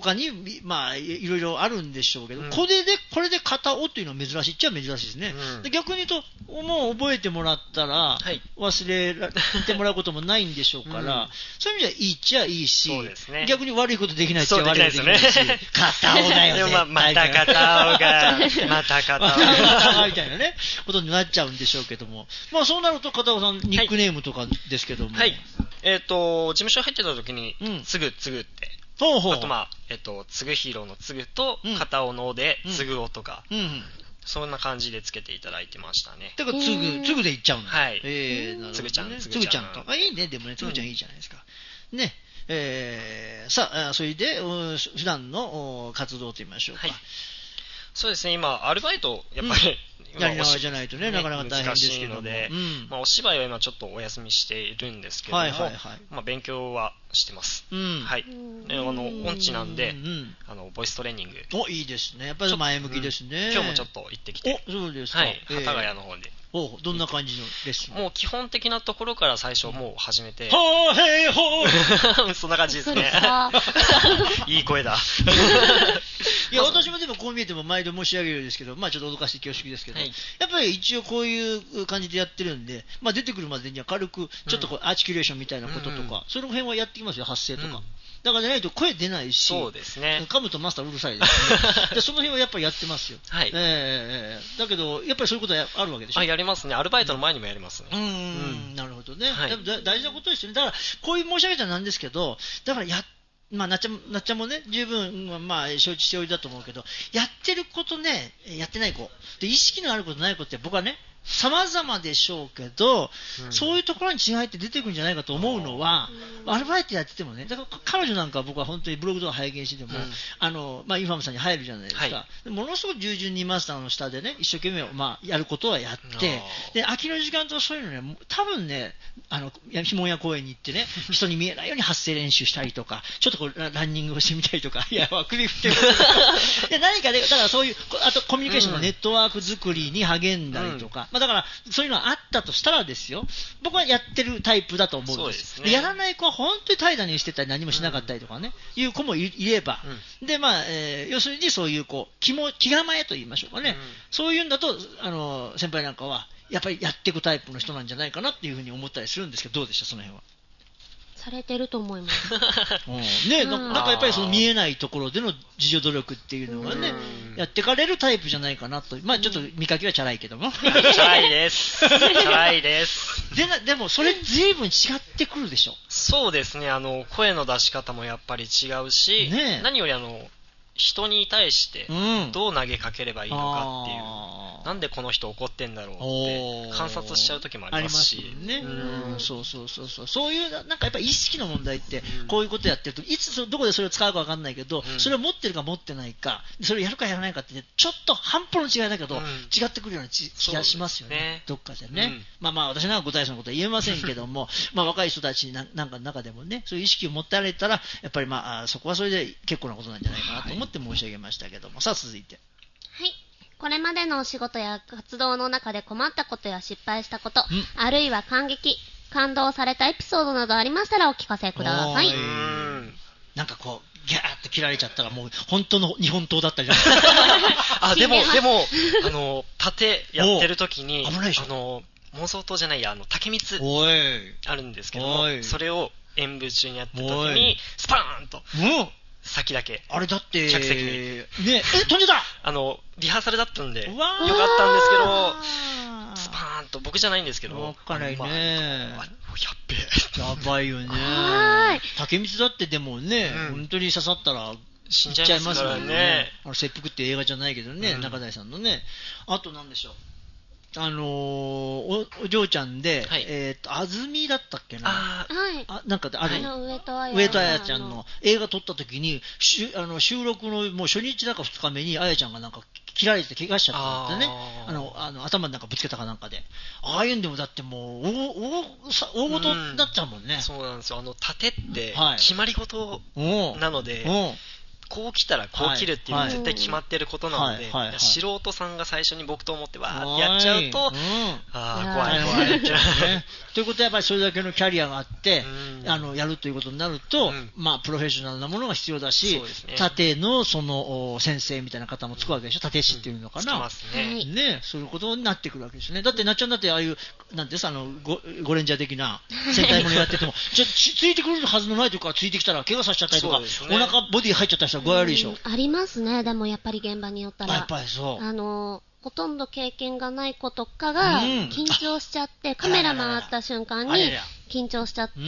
他に、まあ、いろいろあるんでしょうけど、 うん、 これで、これで片尾というのは珍しいっちゃ珍しいですね。うん、で逆に言うと、もう覚えてもらったら、忘れてもらうこともないんでしょうから、うん、そういう意味ではいいっちゃいいし、 そうですね、 逆に悪いことできないっちゃ悪いことできないし、ね、片尾だよね。 でもまあ、また片尾が、また片尾が。 みたいなね、ことになっちゃうんでしょうけども。まあそうなると片尾さん、ニックネームとかですけども。 はい。はい、えっ、ー、と、事務所入ってた時に、うん、つぐつぐって。 ほうほう、 あとまあ、えっ、ー、と、つぐひろのつぐと、片尾ので、つぐおとか、うんうん、そんな感じでつけていただいてましたね。 だからつぐ、つぐでいっちゃうんだ。 はい。 えー、なるほどね。 つぐちゃん、 つぐちゃんと。あ、いいね、でもね、つぐちゃんいいじゃないですか。うん、ね。えー、さあ、それで、普段の活動と言いましょうか。はい、 そうですね、今、アルバイト、やっぱり、うんやりながらじゃないとね、なかなか大変ですけども。 難しいので、うん、まあ、お芝居は今ちょっとお休みしているんですけども、はいはいはい、まあ、勉強はしてます。うん、はい。で、あの、音痴なんで、うん、あの、ボイストレーニング。 お、いいですね。やっぱり前向きですね。 うん、今日もちょっと行ってきて。 お、そうですか。 はい。幡ヶ谷の方で。 お、どんな感じのレッスン？ もう基本的なところから最初もう始めて。 ほーへーほーそんな感じですね。いい声だ。 いや、私もでもこう見えても毎度申し上げるんですけど、まあちょっと脅かして恐縮ですけど、はい、やっぱり一応こういう感じでやってるんで、まあ出てくるまでには軽く、ちょっとこうアーティキュレーションみたいなこととか、うんうん、その辺はやってきますよ、発声とか。うん、だからないと声出ないし、 そうですね。 噛むとマスターうるさいですね。でその辺はやっぱりやってますよ。 はい。 えー、だけど、やっぱりそういうことはあるわけでしょ。 あ、やりますね。アルバイトの前にもやりますね。 うん、うん、なるほどね。はい、大事なことですよね。だから、こういう申し上げたらなんですけど、だからや、まあ、なっちゃん、なっちゃんもね、十分、まあ、承知しておりだと思うけど、やってることね、やってない子。で、意識のあることない子って僕はね、様々でしょうけど、うん、そういうところに違いって出てくるんじゃないかと思うのは、アルバイトやっててもね、だから彼女なんかは僕は本当にブログとか拝見してても、うん、あの、まあ、インファムさんに入るじゃないですか。はい、ものすごく従順にマスターの下でね、一生懸命、まあ、やることはやって、で、空きの時間とそういうのね、多分ね、あの、ひもや公園に行ってね、人に見えないように発声練習したりとか、ちょっとこう、ランニングをしてみたりとか、いや、首振ってますで何かね、だからそういう、あとコミュニケーションのネットワーク作りに励んだりとか、うんまあ、だからそういうのがあったとしたらですよ、僕はやってるタイプだと思うんです。そうですね、でやらない子は本当に怠惰にしてたり何もしなかったりとかね、うん、いう子も い, いれば、うん、でまあ、えー、要するにそういう子気も気構えと言いましょうかね、うん、そういうんだとあの先輩なんかはやっぱりやっていくタイプの人なんじゃないかなっていうふうに思ったりするんですけど、どうでしたその辺は。 されてると思います。 うん、ね、な, なんかやっぱりその見えないところでの自助努力っていうのがね、やってかれるタイプじゃないかなと。まあちょっと見かけはチャラいけども。 チャラいです。チャラいです。 でな、でもそれ随分違ってくるでしょ。 そうですね。あの声の出し方もやっぱり違うし、ね、何よりあの人に対してどう投げかければいいのかっていう、うん、なんでこの人怒ってんだろうって観察しちゃう時もありますし、 ありますね、うん、そうそうそうそう、そういうなんかやっぱり意識の問題ってこういうことやってるといつどこでそれを使うか分かんないけど、うん、それを持ってるか持ってないか、それをやるかやらないかって、ね、ちょっと半歩の違いだけど、うん、違ってくるような気がしますよね、ねどっかでね、うん、まあまあ私なんか具体的なことは言えませんけどもまあ若い人たちなんかの中でもね、そういう意識を持ってられたらやっぱりまあそこはそれで結構なことなんじゃないかなと思って申し上げましたけども、はい、さあ続いて、 はい、これまでのお仕事や活動の中で困ったことや失敗したこと、あるいは感激感動されたエピソードなどありましたらお聞かせください。 なんかこうギャーって切られちゃったらもう本当の日本刀だったじゃないですかあでもでもあの盾やってる時に危ないでしょ、 あの妄想刀じゃないやあの竹光あるんですけども、それを演舞中にやってた時にスパーンと先だけあれだって客席にねえ飛んでたあのリハーサルだったんでよかったんですけどスパーンと僕じゃないんですけどわかんないね、まあ、 やっべえやばいよね竹光だってでもね、うん、本当に刺さったら死んじゃいますからね、ねあの切腹って映画じゃないけどね、うん、中台さんのね。あとなんでしょう、あのー、お, お嬢ちゃんで、はい、えっ、ー、と安住だったっけな、 ああなんかあれ、 あの上戸彩上戸彩ちゃんの映画撮った時にしあの収録のもう初日だかふつかめに彩ちゃんがなんか切られて怪我しちゃったんでね、あのあの頭になんかぶつけたかなんかで、ああいうんでもだってもう大大大事になっちゃうもんね、 うん、そうなんですよ、あの盾って決まり事なので、 こう来たらこう切るっていうのは絶対決まってることなので、 はいはいはい、 素人さんが最初に僕と思ってわーってやっちゃうと、うん、あー怖い怖いってね。ということはやっぱりそれだけのキャリアがあって、うん、あのやるということになると、うん、まあプロフェッショナルなものが必要だし、そうですね、盾のその先生みたいな方もつくわけでしょ。盾師っていうのかな。 つきますね。 ね、そういうことになってくるわけですね。だってなっちゃんだってああいうなんてさあのゴゴレンジャー的な戦隊ものやっててもちょついてくるはずのないとこからついてきたら怪我させちゃったりとか、ね、お腹ボディ入っちゃったりしたら具合悪いでしょ。 ありますね。でもやっぱり現場によったらやっぱりそうあのほとんど経験がない子とかが緊張しちゃって、うん、カメラ回った瞬間に緊張しちゃって、うん、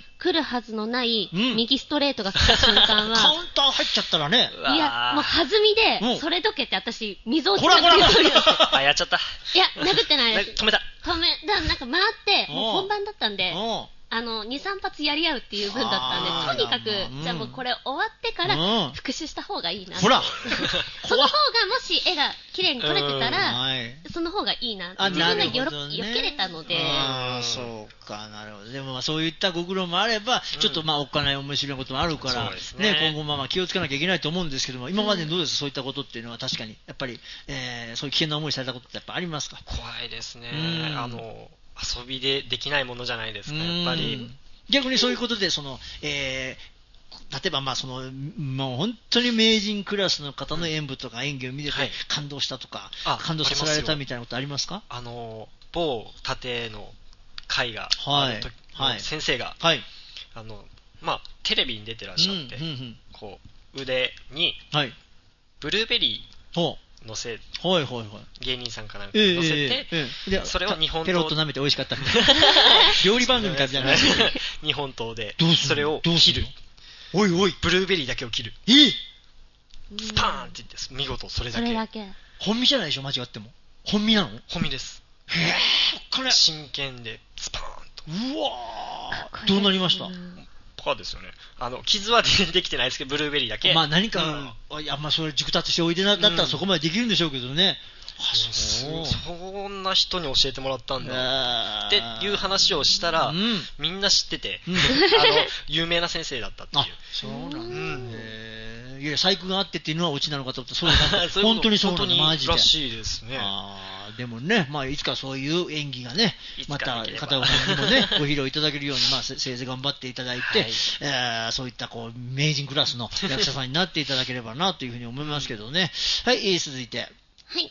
来るはずのない右ストレートが来た瞬間は、 カウンター入っちゃったらね、 いやもう弾みでそれどけて私溝落ちたって言うあやっちゃった、 いや殴ってないです、 止めた止めだなんか回ってもう本番だったんであの にさん発やり合うっていう分だったんで、とにかく、うん、じゃあもうこれ終わってから復習した方がいいな、うん、 ほらその方がもし絵が綺麗に撮れてたら、はい、その方がいいな自分がよろ、ね、よけれたので、 ああそうかなるほど。でもまあそういったご苦労もあれば、うん、ちょっとまあおっかない面白いこともあるから、ねね、今後まあまあ気をつけなきゃいけないと思うんですけども、今までどうです、うん、そういったことっていうのは確かにやっぱり、えー、そういう危険な思いされたことってやっぱありますか。 怖いですね、うん、あの遊びでできないものじゃないですか、やっぱり。 逆にそういうことでその、えー、例えばまあそのもう本当に名人クラスの方の演舞とか演技を見てて感動したとか、はい、感動させられたみたいなことありますか。 あの某盾の会が、 はい、 はい、先生が、 はい、 あのまあ、テレビに出てらっしゃって、うんうんうん、こう腕にブルーベリー乗せ、 はいはいはい、 芸人さんかなんか乗せて、えーえー、それを日本刀ペロッと舐めて美味しかった料理番組かじゃない日本刀でそれを切る、 おいおいブルーベリーだけを切る、 えー、 スパーンって言って見事それだけ、それだけ本身じゃないでしょ間違っても。本身なの。 本身です。 へえ、これ真剣でスパーンと。うわー、どうなりました。 パーですよね。あの傷はできてないですけどブルーベリーだけ。 まあ何か、うん、いやまあそれ熟達しておいでなだったらそこまでできるんでしょうけどね。 うん、あそうそんな人に教えてもらったんだっていう話をしたら、うん、みんな知ってて、うん、あの有名な先生だったっていう。あ、 そうなんだ。うん、へいや細工があってっていうのはオチなのかと思って、そうなんだ本当にそうなんだ、マジで。 らしいですね。 あでもね、まあ、いつかそういう演技がね、また片岡さんにもね、ご披露いただけるように、まあ、せいぜい頑張っていただいて、はい、えー、そういったこう名人クラスの役者さんになっていただければなというふうに思いますけどね。はい、続いて。 はい、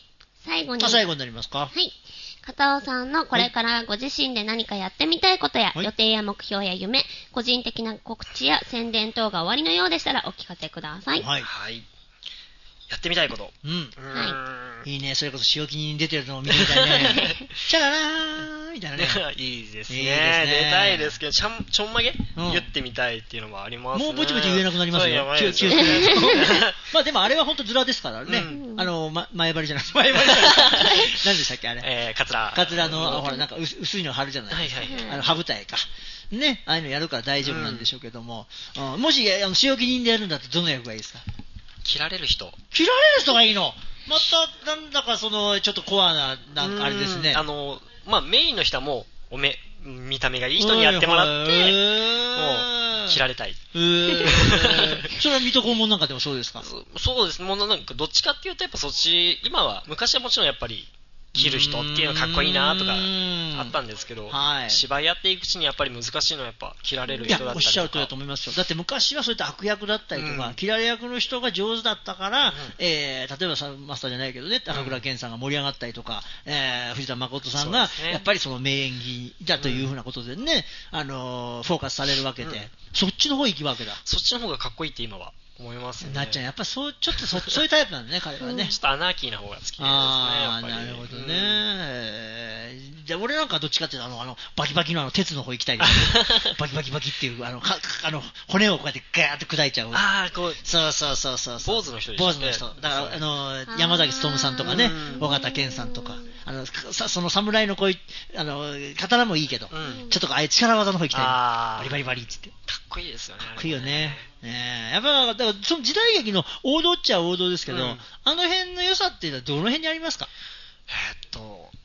最後に。 あ、最後になりますか。 はい。片尾さんのこれからご自身で何かやってみたいことや、はい、予定や目標や夢、個人的な告知や宣伝等が終わりのようでしたらお聞かせください。 はい。はい、やってみたいこと。 うん。うんはい。いいね。それこそ仕置きに出てるのを見てみたいね。チャララーみたいなね。 いいですね。いいですね。出たいですけど、ちゃん、ちょんまげ、うん、言ってみたいっていうのもありますね。 もうぼちぼち言えなくなりますよ。気をつけて。まあでもあれは本当ズラですからね。うん、あの、ま、前張りじゃない。前張りじゃない。何でしたっけあれ。 えー、カツラ。 カツラの、ほら、なんか薄いの貼るじゃない。はいはい。あの、歯舞台か。ね。ああいうのやるから大丈夫なんでしょうけども。うんうん、もし、あの、仕置き人でやるんだとどの役がいいですか。 切られる人。 切られる人がいいの。またなんだかそのちょっとコアななんかあれですね。 あのまあメインの人はもうおめ見た目がいい人にやってもらって、もう切られたい。 えー、それは水戸黄門なんかでもそうですか。 そ, そうです。もうなんかどっちかっていうとやっぱそっち今は昔はもちろんやっぱり切る人っていうのはかっこいいなとかあったんですけど、はい、芝居やっていくうちにやっぱり難しいのはやっぱ切られる人だったりとか。 いやおっしゃるとおりだと思いますよ。だって昔はそういった悪役だったりとか、うん、切られ役の人が上手だったから、うんえー、例えばさマスターじゃないけどね高倉健さんが盛り上がったりとか、うんえー、藤田誠さんが、ね、やっぱりその名演技だというふうなことでね、うんあのー、フォーカスされるわけで、うん、そっちの方行くわけだ。 そっちの方がかっこいいって今は思いますね。 なっちゃんやっぱそうちょっと そ, そういうタイプなんだね彼はね。 ちょっとアナーキーな方が好きですね。 ああなるほどね。うん、じゃあ俺なんかどっちかっていうとあのあのバキバキのあの鉄の方行きたいです。バキバキバキっていうあのかあの骨をこうやってガーッと砕いちゃう。 ああこうそうそうそうそうそう。 坊主の人ですね。坊主の人。だからあの山崎努さんとかね尾形健さんとかあのさその侍のこういうあの刀もいいけど、うん、ちょっとああいう力技の方行きたい。バリバリバリって言って。 かっこいいですよね。 かっこいいよね。ねえやっぱだからその時代劇の王道っちゃ王道ですけど、うん、あの辺の良さっていうのはどの辺にありますか。 えー、っと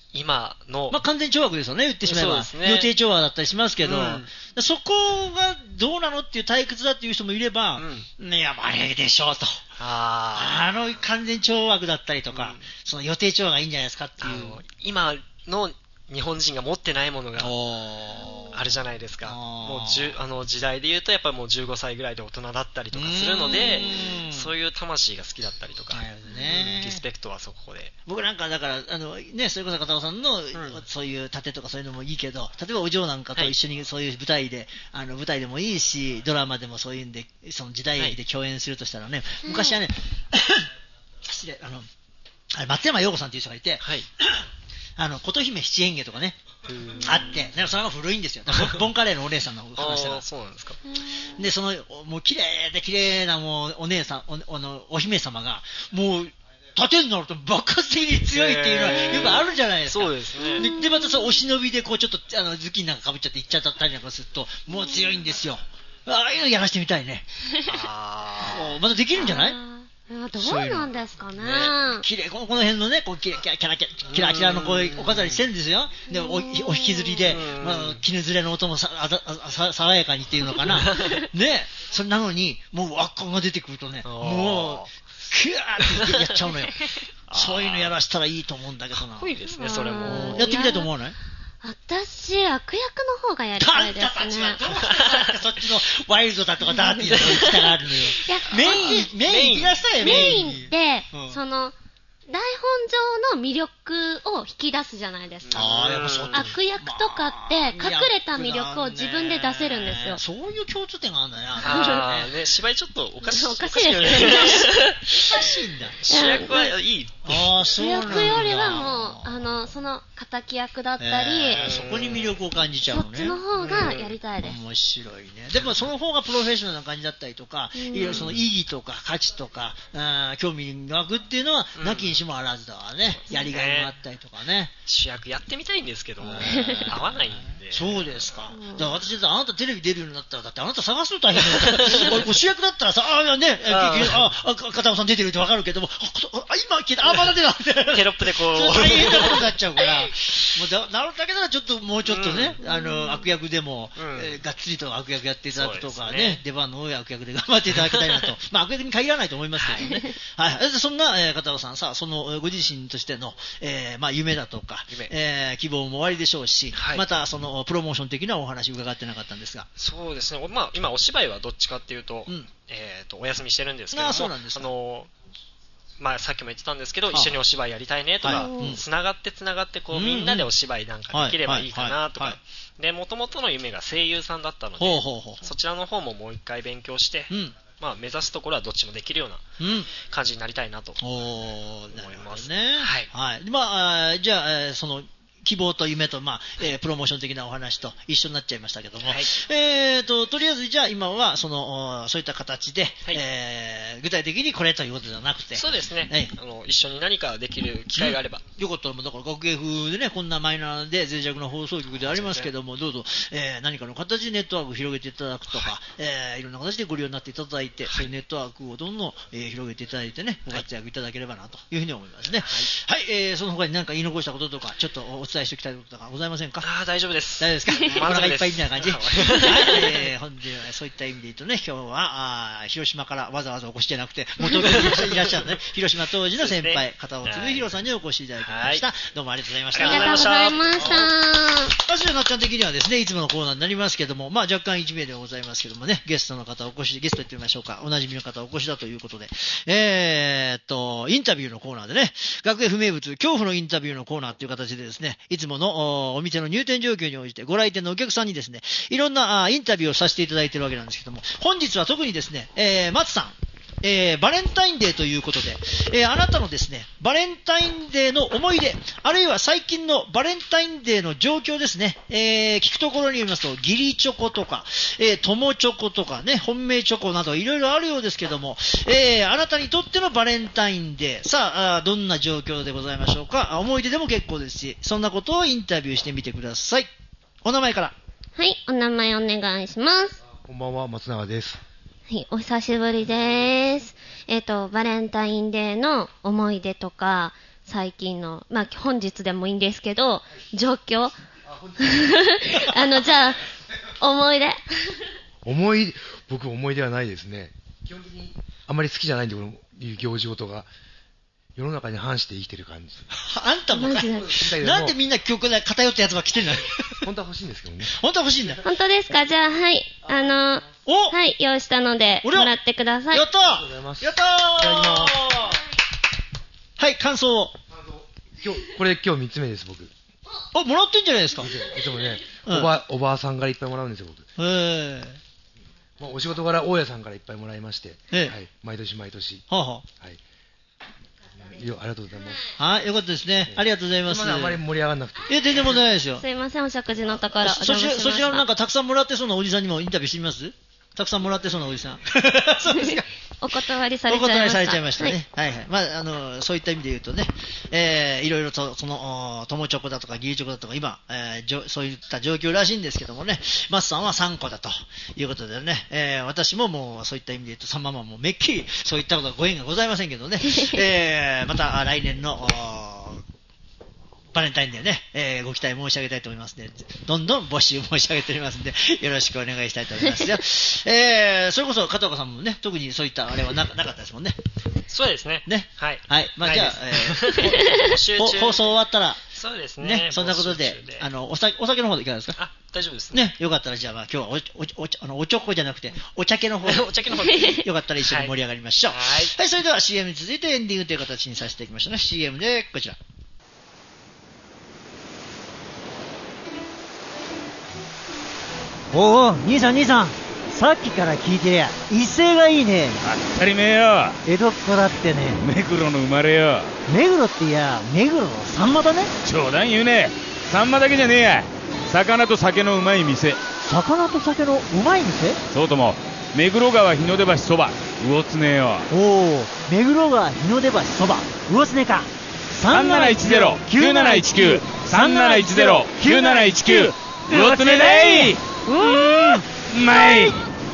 今の、 まあ、完全懲悪ですよね、言ってしまえば、ね、予定懲悪だったりしますけど、うん、そこがどうなのっていう退屈だっていう人もいれば、うん、いや、あれでしょうと、あ, あの完全懲悪だったりとか、うん、その予定懲悪がいいんじゃないですかっていう、 今の日本人が持ってないものがあるじゃないですか。もうじゅあの時代で言うとやっぱりもうじゅうごさいぐらいで大人だったりとかするので、そういう魂が好きだったりとか、ね、リスペクトはそこで。 僕なんかだからあのね、それこそ片尾さんの、うん、そういう盾とかそういうのもいいけど、例えばお嬢なんかと一緒にそういう舞台で、はい、あの舞台でもいいし、ドラマでもそういうんでその時代劇で共演するとしたらね、はい、昔はね、失礼あのあれ松山陽子さんっていう人がいて。はいあの琴姫七変化とかねあって、それが古いんですよ。ボンカレーのお姉さんの話だから。 そうなんですか。 でそのもう綺麗で綺麗なもうお姉さん お, お, のお姫様がもう盾になると爆発的に強いっていうのはよくあるじゃないですか。 そうですね。 で, でまたそのお忍びでこうちょっとあの頭巾なんかかぶっちゃって行っちゃったりなんかするともう強いんですよ。ああいうのやらしてみたいね。あまたできるんじゃない？ どうなんですかね。 きれいこの辺のね、こうキラキラキラキラキラのこうお飾りしてるんですよ。で お, お引きずりで、まあ、絹ずれの音もさあさ爽やかにっていうのかな。ね、それなのにもう輪っかが出てくるとね、もうキューってやっちゃうのよ。そういうのやらしたらいいと思うんだけどな。 かっこいいですね、それも。 やってみたいと思わない？ 私、悪役の方がやりたいですね。あんたたちはどうしてそっちのワイルドだとかダーティーなとこに行きたがるのよ。メイン、メイン行きなさいよ、 メインって、うん、その、台本上の魅力を引き出すじゃないですか。 あやっぱそう悪役とかって隠れた魅力を自分で出せるんですよ。 そういう共通点があるんだね。 あね、芝居ちょっとおかしい。 おかしいですね。 おかしいんだ。 主役はいい。 あそうなんだ。 主役よりはもうあのその敵役だったり、 えー、そこに魅力を感じちゃうのね。 そっちの方がやりたいです。 面白いね。でもその方がプロフェッショナルな感じだったりとか、いろいろその意義とか価値とかあ興味が湧くっていうのはなきにしもあらずだわね。うん、やりがいもあったりとかね。 主役やってみたいんですけども合わないんで。 そうですか。だから私あなたテレビ出るようになったらだってあなた探すの大変だよ。主役だったらさあねああ片尾さん出てるってわかるけどもあ今聞いたあまだ出たテロップでこう大変なことになっちゃうから。もうだなるだけならちょっともうちょっとね、うん、あの悪役でも、うんえー、がっつりと悪役やっていただくとかね、ね出番の多い悪役で頑張っていただきたいなとまあ悪役に限らないと思いますけどねはい、はい、そんな、えー、片尾さんさそのご自身としての、えーまあ、夢だとか、えー、希望もおありでしょうし、はい、またそのプロモーション的なお話伺ってなかったんですが。 そうですね、まあ、今お芝居はどっちかっていうと、うんえー、とお休みしてるんですけどもあそうなんですか。 あのまあ、さっきも言ってたんですけど、一緒にお芝居やりたいねとか、つながってつながってこうみんなでお芝居なんかできればいいかなとか、で元々の夢が声優さんだったので、ほうほうほうそちらの方ももう一回勉強して、うんまあ、目指すところはどっちもできるような感じになりたいなと思いますね。はいはい。まあじゃあその希望と夢と、まあえー、プロモーション的なお話と一緒になっちゃいましたけども、はいえー、ととりあえずじゃあ今はそのそういった形で、はいえー、具体的にこれということではなくてそうですね、はい、あの一緒に何かできる機会があれば、 うん、よかったらだから学芸風でねこんなマイナーで脆弱な放送局でありますけども、ね、どうぞ、えー、何かの形でネットワークを広げていただくとか、はいえー、いろんな形でご利用になっていただいて、はい、そういうネットワークをどんどん、えー、広げていただいてねご活躍いただければなというふうに思いますね。はい、はいえー、その他に何か言い残したこととかちょっとお伝えしておきたいこととかございませんか。 あ大丈夫です。 大丈夫ですか。お腹いっぱいみたいな感じ。はい、えー、ほんでそういった意味で言うとね、今日はあ広島からわざわざお越しじゃなくて元々いらっしゃるね、広島当時の先輩、片尾嗣弘さんにお越しいただきました。どうもありがとうございました。 ありがとうございました。 私のなっちゃん的にはですね、いつものコーナーになりますけども、まあ若干いち名でございますけどもね、ゲストの方お越し、ゲスト言ってみましょうか、おなじみの方お越しだということで、えーっとインタビューのコーナーでね、学園不名物恐怖のインタビューのコーナーという形でですね、いつもの お, お店の入店状況に応じてご来店のお客さんにですね、いろんなあインタビューをさせていただいているわけなんですけども、本日は特にですね、えー、松さん、えー、バレンタインデーということで、えー、あなたのですね、バレンタインデーの思い出、あるいは最近のバレンタインデーの状況ですね、えー、聞くところによりますと、義理チョコとか、えー、友チョコとかね、本命チョコなどいろいろあるようですけども、えー、あなたにとってのバレンタインデー、さあ、あどんな状況でございましょうか。思い出でも結構ですし、そんなことをインタビューしてみてください。お名前から。 はい、お名前お願いします。 こんばんは、松永です。 はい、お久しぶりです。えっと、バレンタインデーの思い出とか、 最近の、まあ本日でもいいんですけど、状況あの、じゃあ、思い出思い、僕思い出はないですね。基本的にあまり好きじゃないんで、この行事事が。世の中に反して生きてる感じ。 あんたもかなんでみんな記憶が偏ったやつが来てんの本当は欲しいんですけどね。 本当は欲しいんだ。 本当ですか？じゃあ、はい。あのー、 おはい、用意したので、もらってください。 やったーありがとうございます。 やったーいただきます。 はい、感想を。 今日、これ今日みっつめです、僕。 あ、もらってんじゃないですか。 いつもね、 うん、 おば、おばあさんからいっぱいもらうんですよ、僕。 へー。 まあ、お仕事柄、大家さんからいっぱいもらいまして、 ええ、 はい、毎年毎年。 はあはあ、はい。よありがとうございます。 はい、よかったですね。ありがとうございます。 まだあまり盛り上がらなくて。 え、全然問題ないですよ。 すいません、お食事のところ。 そちら、そちらのなんかたくさんもらってそうなおじさんにもインタビューしてみます？たくさんもらってそうなおじさん。そうですか。 お断りされちゃいました。 お断りされちゃいましたね。はい、はい、はい。まあ、あの、そういった意味で言うとね、えー、いろいろと、その、友チョコだとか、義理チョコだとか、今、えーじょ、そういった状況らしいんですけどもね、マスさんはさんこだということでね、えー、私ももう、そういった意味で言うと、さんままもめっきり、そういったことはご縁がございませんけどね、えー、また来年の、バレンタインデーね、えー、ご期待申し上げたいと思いますので、どんどん募集申し上げておりますので、よろしくお願いしたいと思いますよ。えー、それこそ片岡さんもね、特にそういったあれは な, なかったですもんね。 そうですね。 ね。 はい。 はい。まあ、じゃあ、えー、放送終わったら、 そうですね。 ね、そんなことで、であのお酒、お酒の方でいかがですか？ あ、大丈夫ですね。 ね、よかったら、じゃあ、まあ、今日はお、お、お、あの、おちょこじゃなくて、お茶系の方で、 お茶系の方で、 よかったら一緒に盛り上がりましょう。はい。はい、それでは シーエム に続いてエンディングという形にさせていきましょうね。シーエム で、こちら。 おお、兄さん兄さん、さっきから聞いてりゃ威勢がいいね。 当たり前よ。 江戸っ子だってね。 目黒の生まれよ。 目黒っていや目黒のサンマだね。 冗談言うね。サンマだけじゃねえや。魚と酒のうまい店。 魚と酒のうまい店？ そうとも目黒川日の出橋そば魚つねよ。 おお、目黒川日の出橋そば魚つねか。 さんなないちゼロ きゅうなないちきゅう さんなないちゼロ きゅうなないちきゅう魚つねだい。うーん、うまい。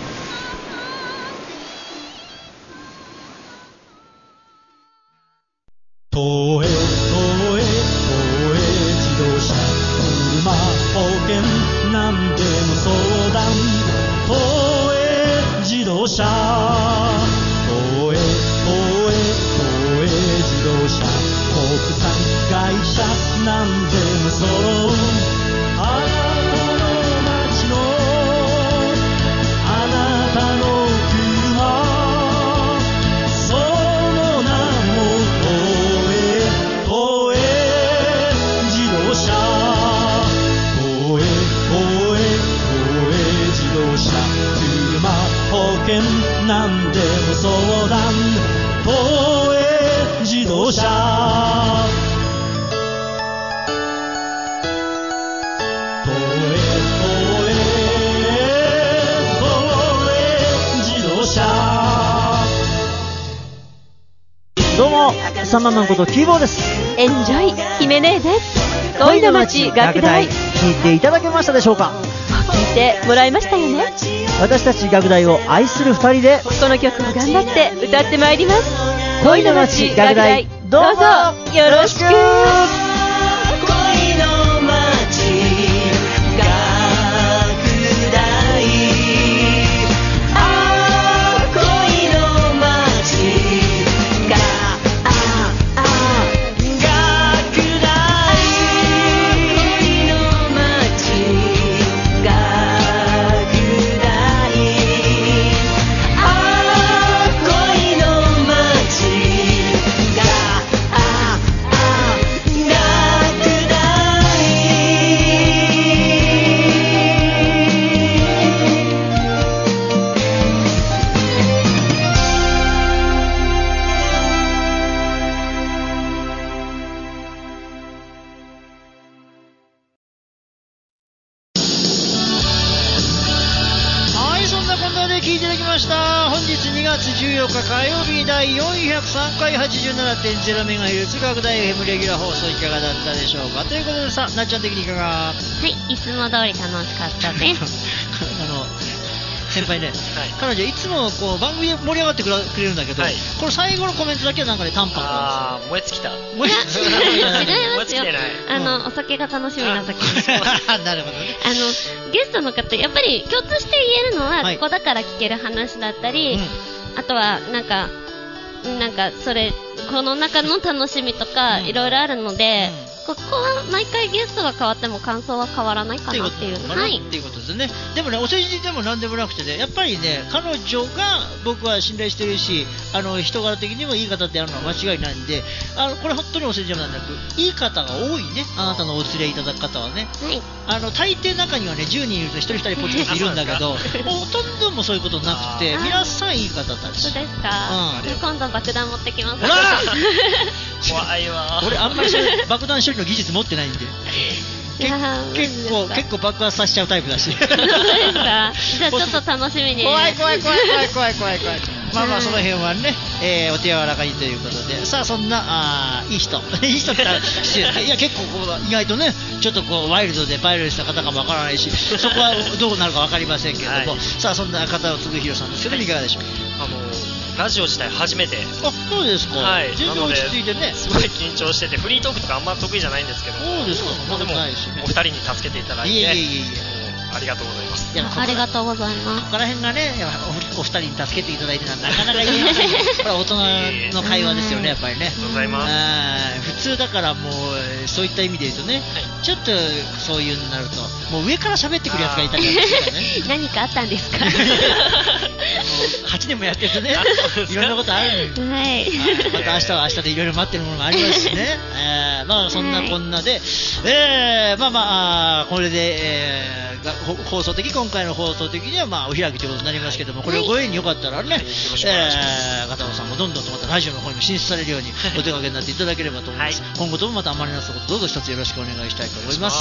東映、東映、東映自動車、車、保険、なんでも相談。東映自動車、東映、東映、東映自動車、国産会社、なんでも揃う。あなたの街の、あなたの車、その名も東映、東映自動車、東映、東映、東映自動車、車、保険、なんでも相談。東映自動車、 どうも、サンママンことキーボーです。 エンジョイ姫姉です。恋の街学大、 聞いていただけましたでしょうか？ 聞いてもらいましたよね。 私たち学大を愛する二人でこの曲を頑張って歌ってまいります。 恋の街学大、どうぞよろしく。 ゼロメガヘルツ学大 エフエム レギュラー放送いかがだったでしょうか。ということでさ、なっちゃん的にいかが？ はい、いつも通り楽しかったです。 あの先輩ね、 はい、 彼女いつもこう番組で盛り上がってくれるんだけど、はい、この最後のコメントだけはなんかね淡白なんですよ。 あー、燃え尽きた。 燃え尽きた。違いますよ。 燃え尽きてない。 あの、うん、お酒が楽しみな時に。 なるほどね。 あのゲストの方やっぱり共通して言えるのは、はい、ここだから聞ける話だったり、うん、あとはなんかなんかそれこの中の楽しみとかいろいろあるので、うん、ここは毎回ゲストが変わっても感想は変わらないかなっていう。 はい。っていうことですね。でもね、お世辞でも何でもなくてね、やっぱりね、彼女が僕は信頼してるし、あの人柄的にもいい方であるのは間違いないんで、あのこれ本当にお世辞でもなく、いい方が多いね。あなたのお連れいただく方はね。 はい。 あの大抵中にはねじゅうにんいるとひとりふたりポツポツいるんだけど、ほとんどもそういうことなくて、皆さんいい方たち。 そうですか。うん、今度爆弾持ってきます。 ほら怖いわ。 俺あんまり爆弾処理の技術持ってないんで。結構結構爆発させちゃうタイプだし。 そうですか。じゃあちょっと楽しみに。 怖い怖い怖い怖い怖い怖い怖い。まあまあその辺はね、えー、お手柔らかにということで、さあそんなあいい人いい人って失礼。いや結構こう意外とねちょっとこうワイルドでパイルした方かもわからないし、そこはどうなるかわかりませんけれども、はい、さあそんな方を継ぐひろさんですけど、いかがでしょう。 あのラジオ自体初めて。 あ、そうですか。 はい。 全然落ち着いてね。 すごい緊張してて、フリートークとかあんま得意じゃないんですけど。 そうですか。 まあでも、お二人に助けていただいて。いえいえいえいえ。ありがとうございます。 いや、ありがとうございます。 ここら辺がね、お二人に助けていただいてなかなか言えません。これは大人の会話ですよね、やっぱりね。 ありがとうございます。 普通だからもう、そういった意味で言うとね、はい、ちょっとそういうのになると、もう上から喋ってくるやつがいたりとかね。 何かあったんですかはちねんもやってるとね、いろんなことあるのよ。 はい。 また明日は明日でいろいろ待ってるものがありますしね。えー、まあそんなこんなで、えー、まあまあ、これで、えー、放送的、今回の放送的にはまあお開きということになりますけども、これをご縁によかったらね、はい、えー、片野さんもどんどんとまたラジオの方にも進出されるようにお手掛けになっていただければと思います。はい、今後ともまたあまりなすことどうぞ一つよろしくお願いしたいと思います。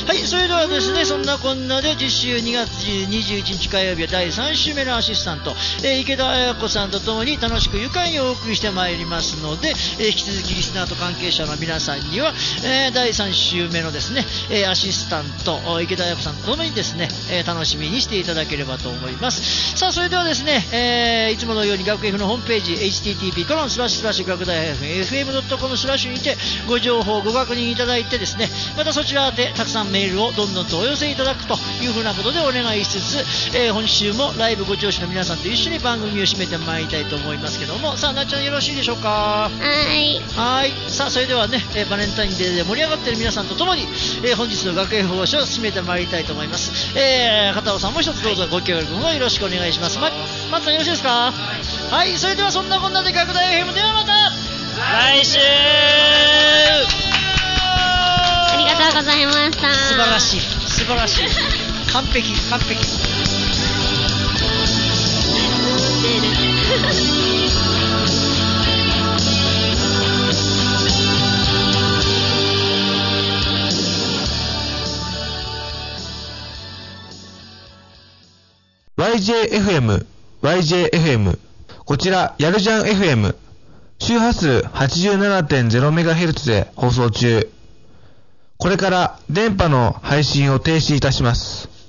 はい、それではですね、そんなこんなで次週にがつにじゅういちにち火曜日はだいさん週目のアシスタント、えー、池田彩子さんとともに楽しく愉快にお送りしてまいりますので、えー、引き続きリスナーと関係者の皆さんには、えー、だいさん週目のですね、えー、アシスタント池田彩子さんとともにですね、えー、楽しみにしていただければと思います。さあそれではですね、えー、いつものように学 F のホームページ エイチティーティーピー コロンスラッシュスラッシュ学大 エフエムドットコム スラッシュにてご情報ご確認いただいてですね、またそちらでたくさんメールをどんどんとお寄せいただくというふうなことでお願いしつつ、えー、本週もライブご聴取の皆さんと一緒に番組を締めてまいりたいと思いますけども、さあなっちゃんよろしいでしょうか。 はいはい。さあそれではね、えー、バレンタインデーで盛り上がっている皆さんとともに、えー、本日の学 F 放送を締めてまいりたいと思います。えー、片尾さんも一つどうぞご協力をよろしくお願いします。ま松さんよろしいですか。はい。それではそんなこんなで学大 エフエム ではまた来週。 ありがとうございました。 素晴らしい素晴らしい完璧完璧ワイジェーエフエム、ワイジェーエフエム。こちら、やるじゃん エフエム。周波数 はちじゅうななてんゼロメガヘルツ で放送中。これから電波の配信を停止いたします。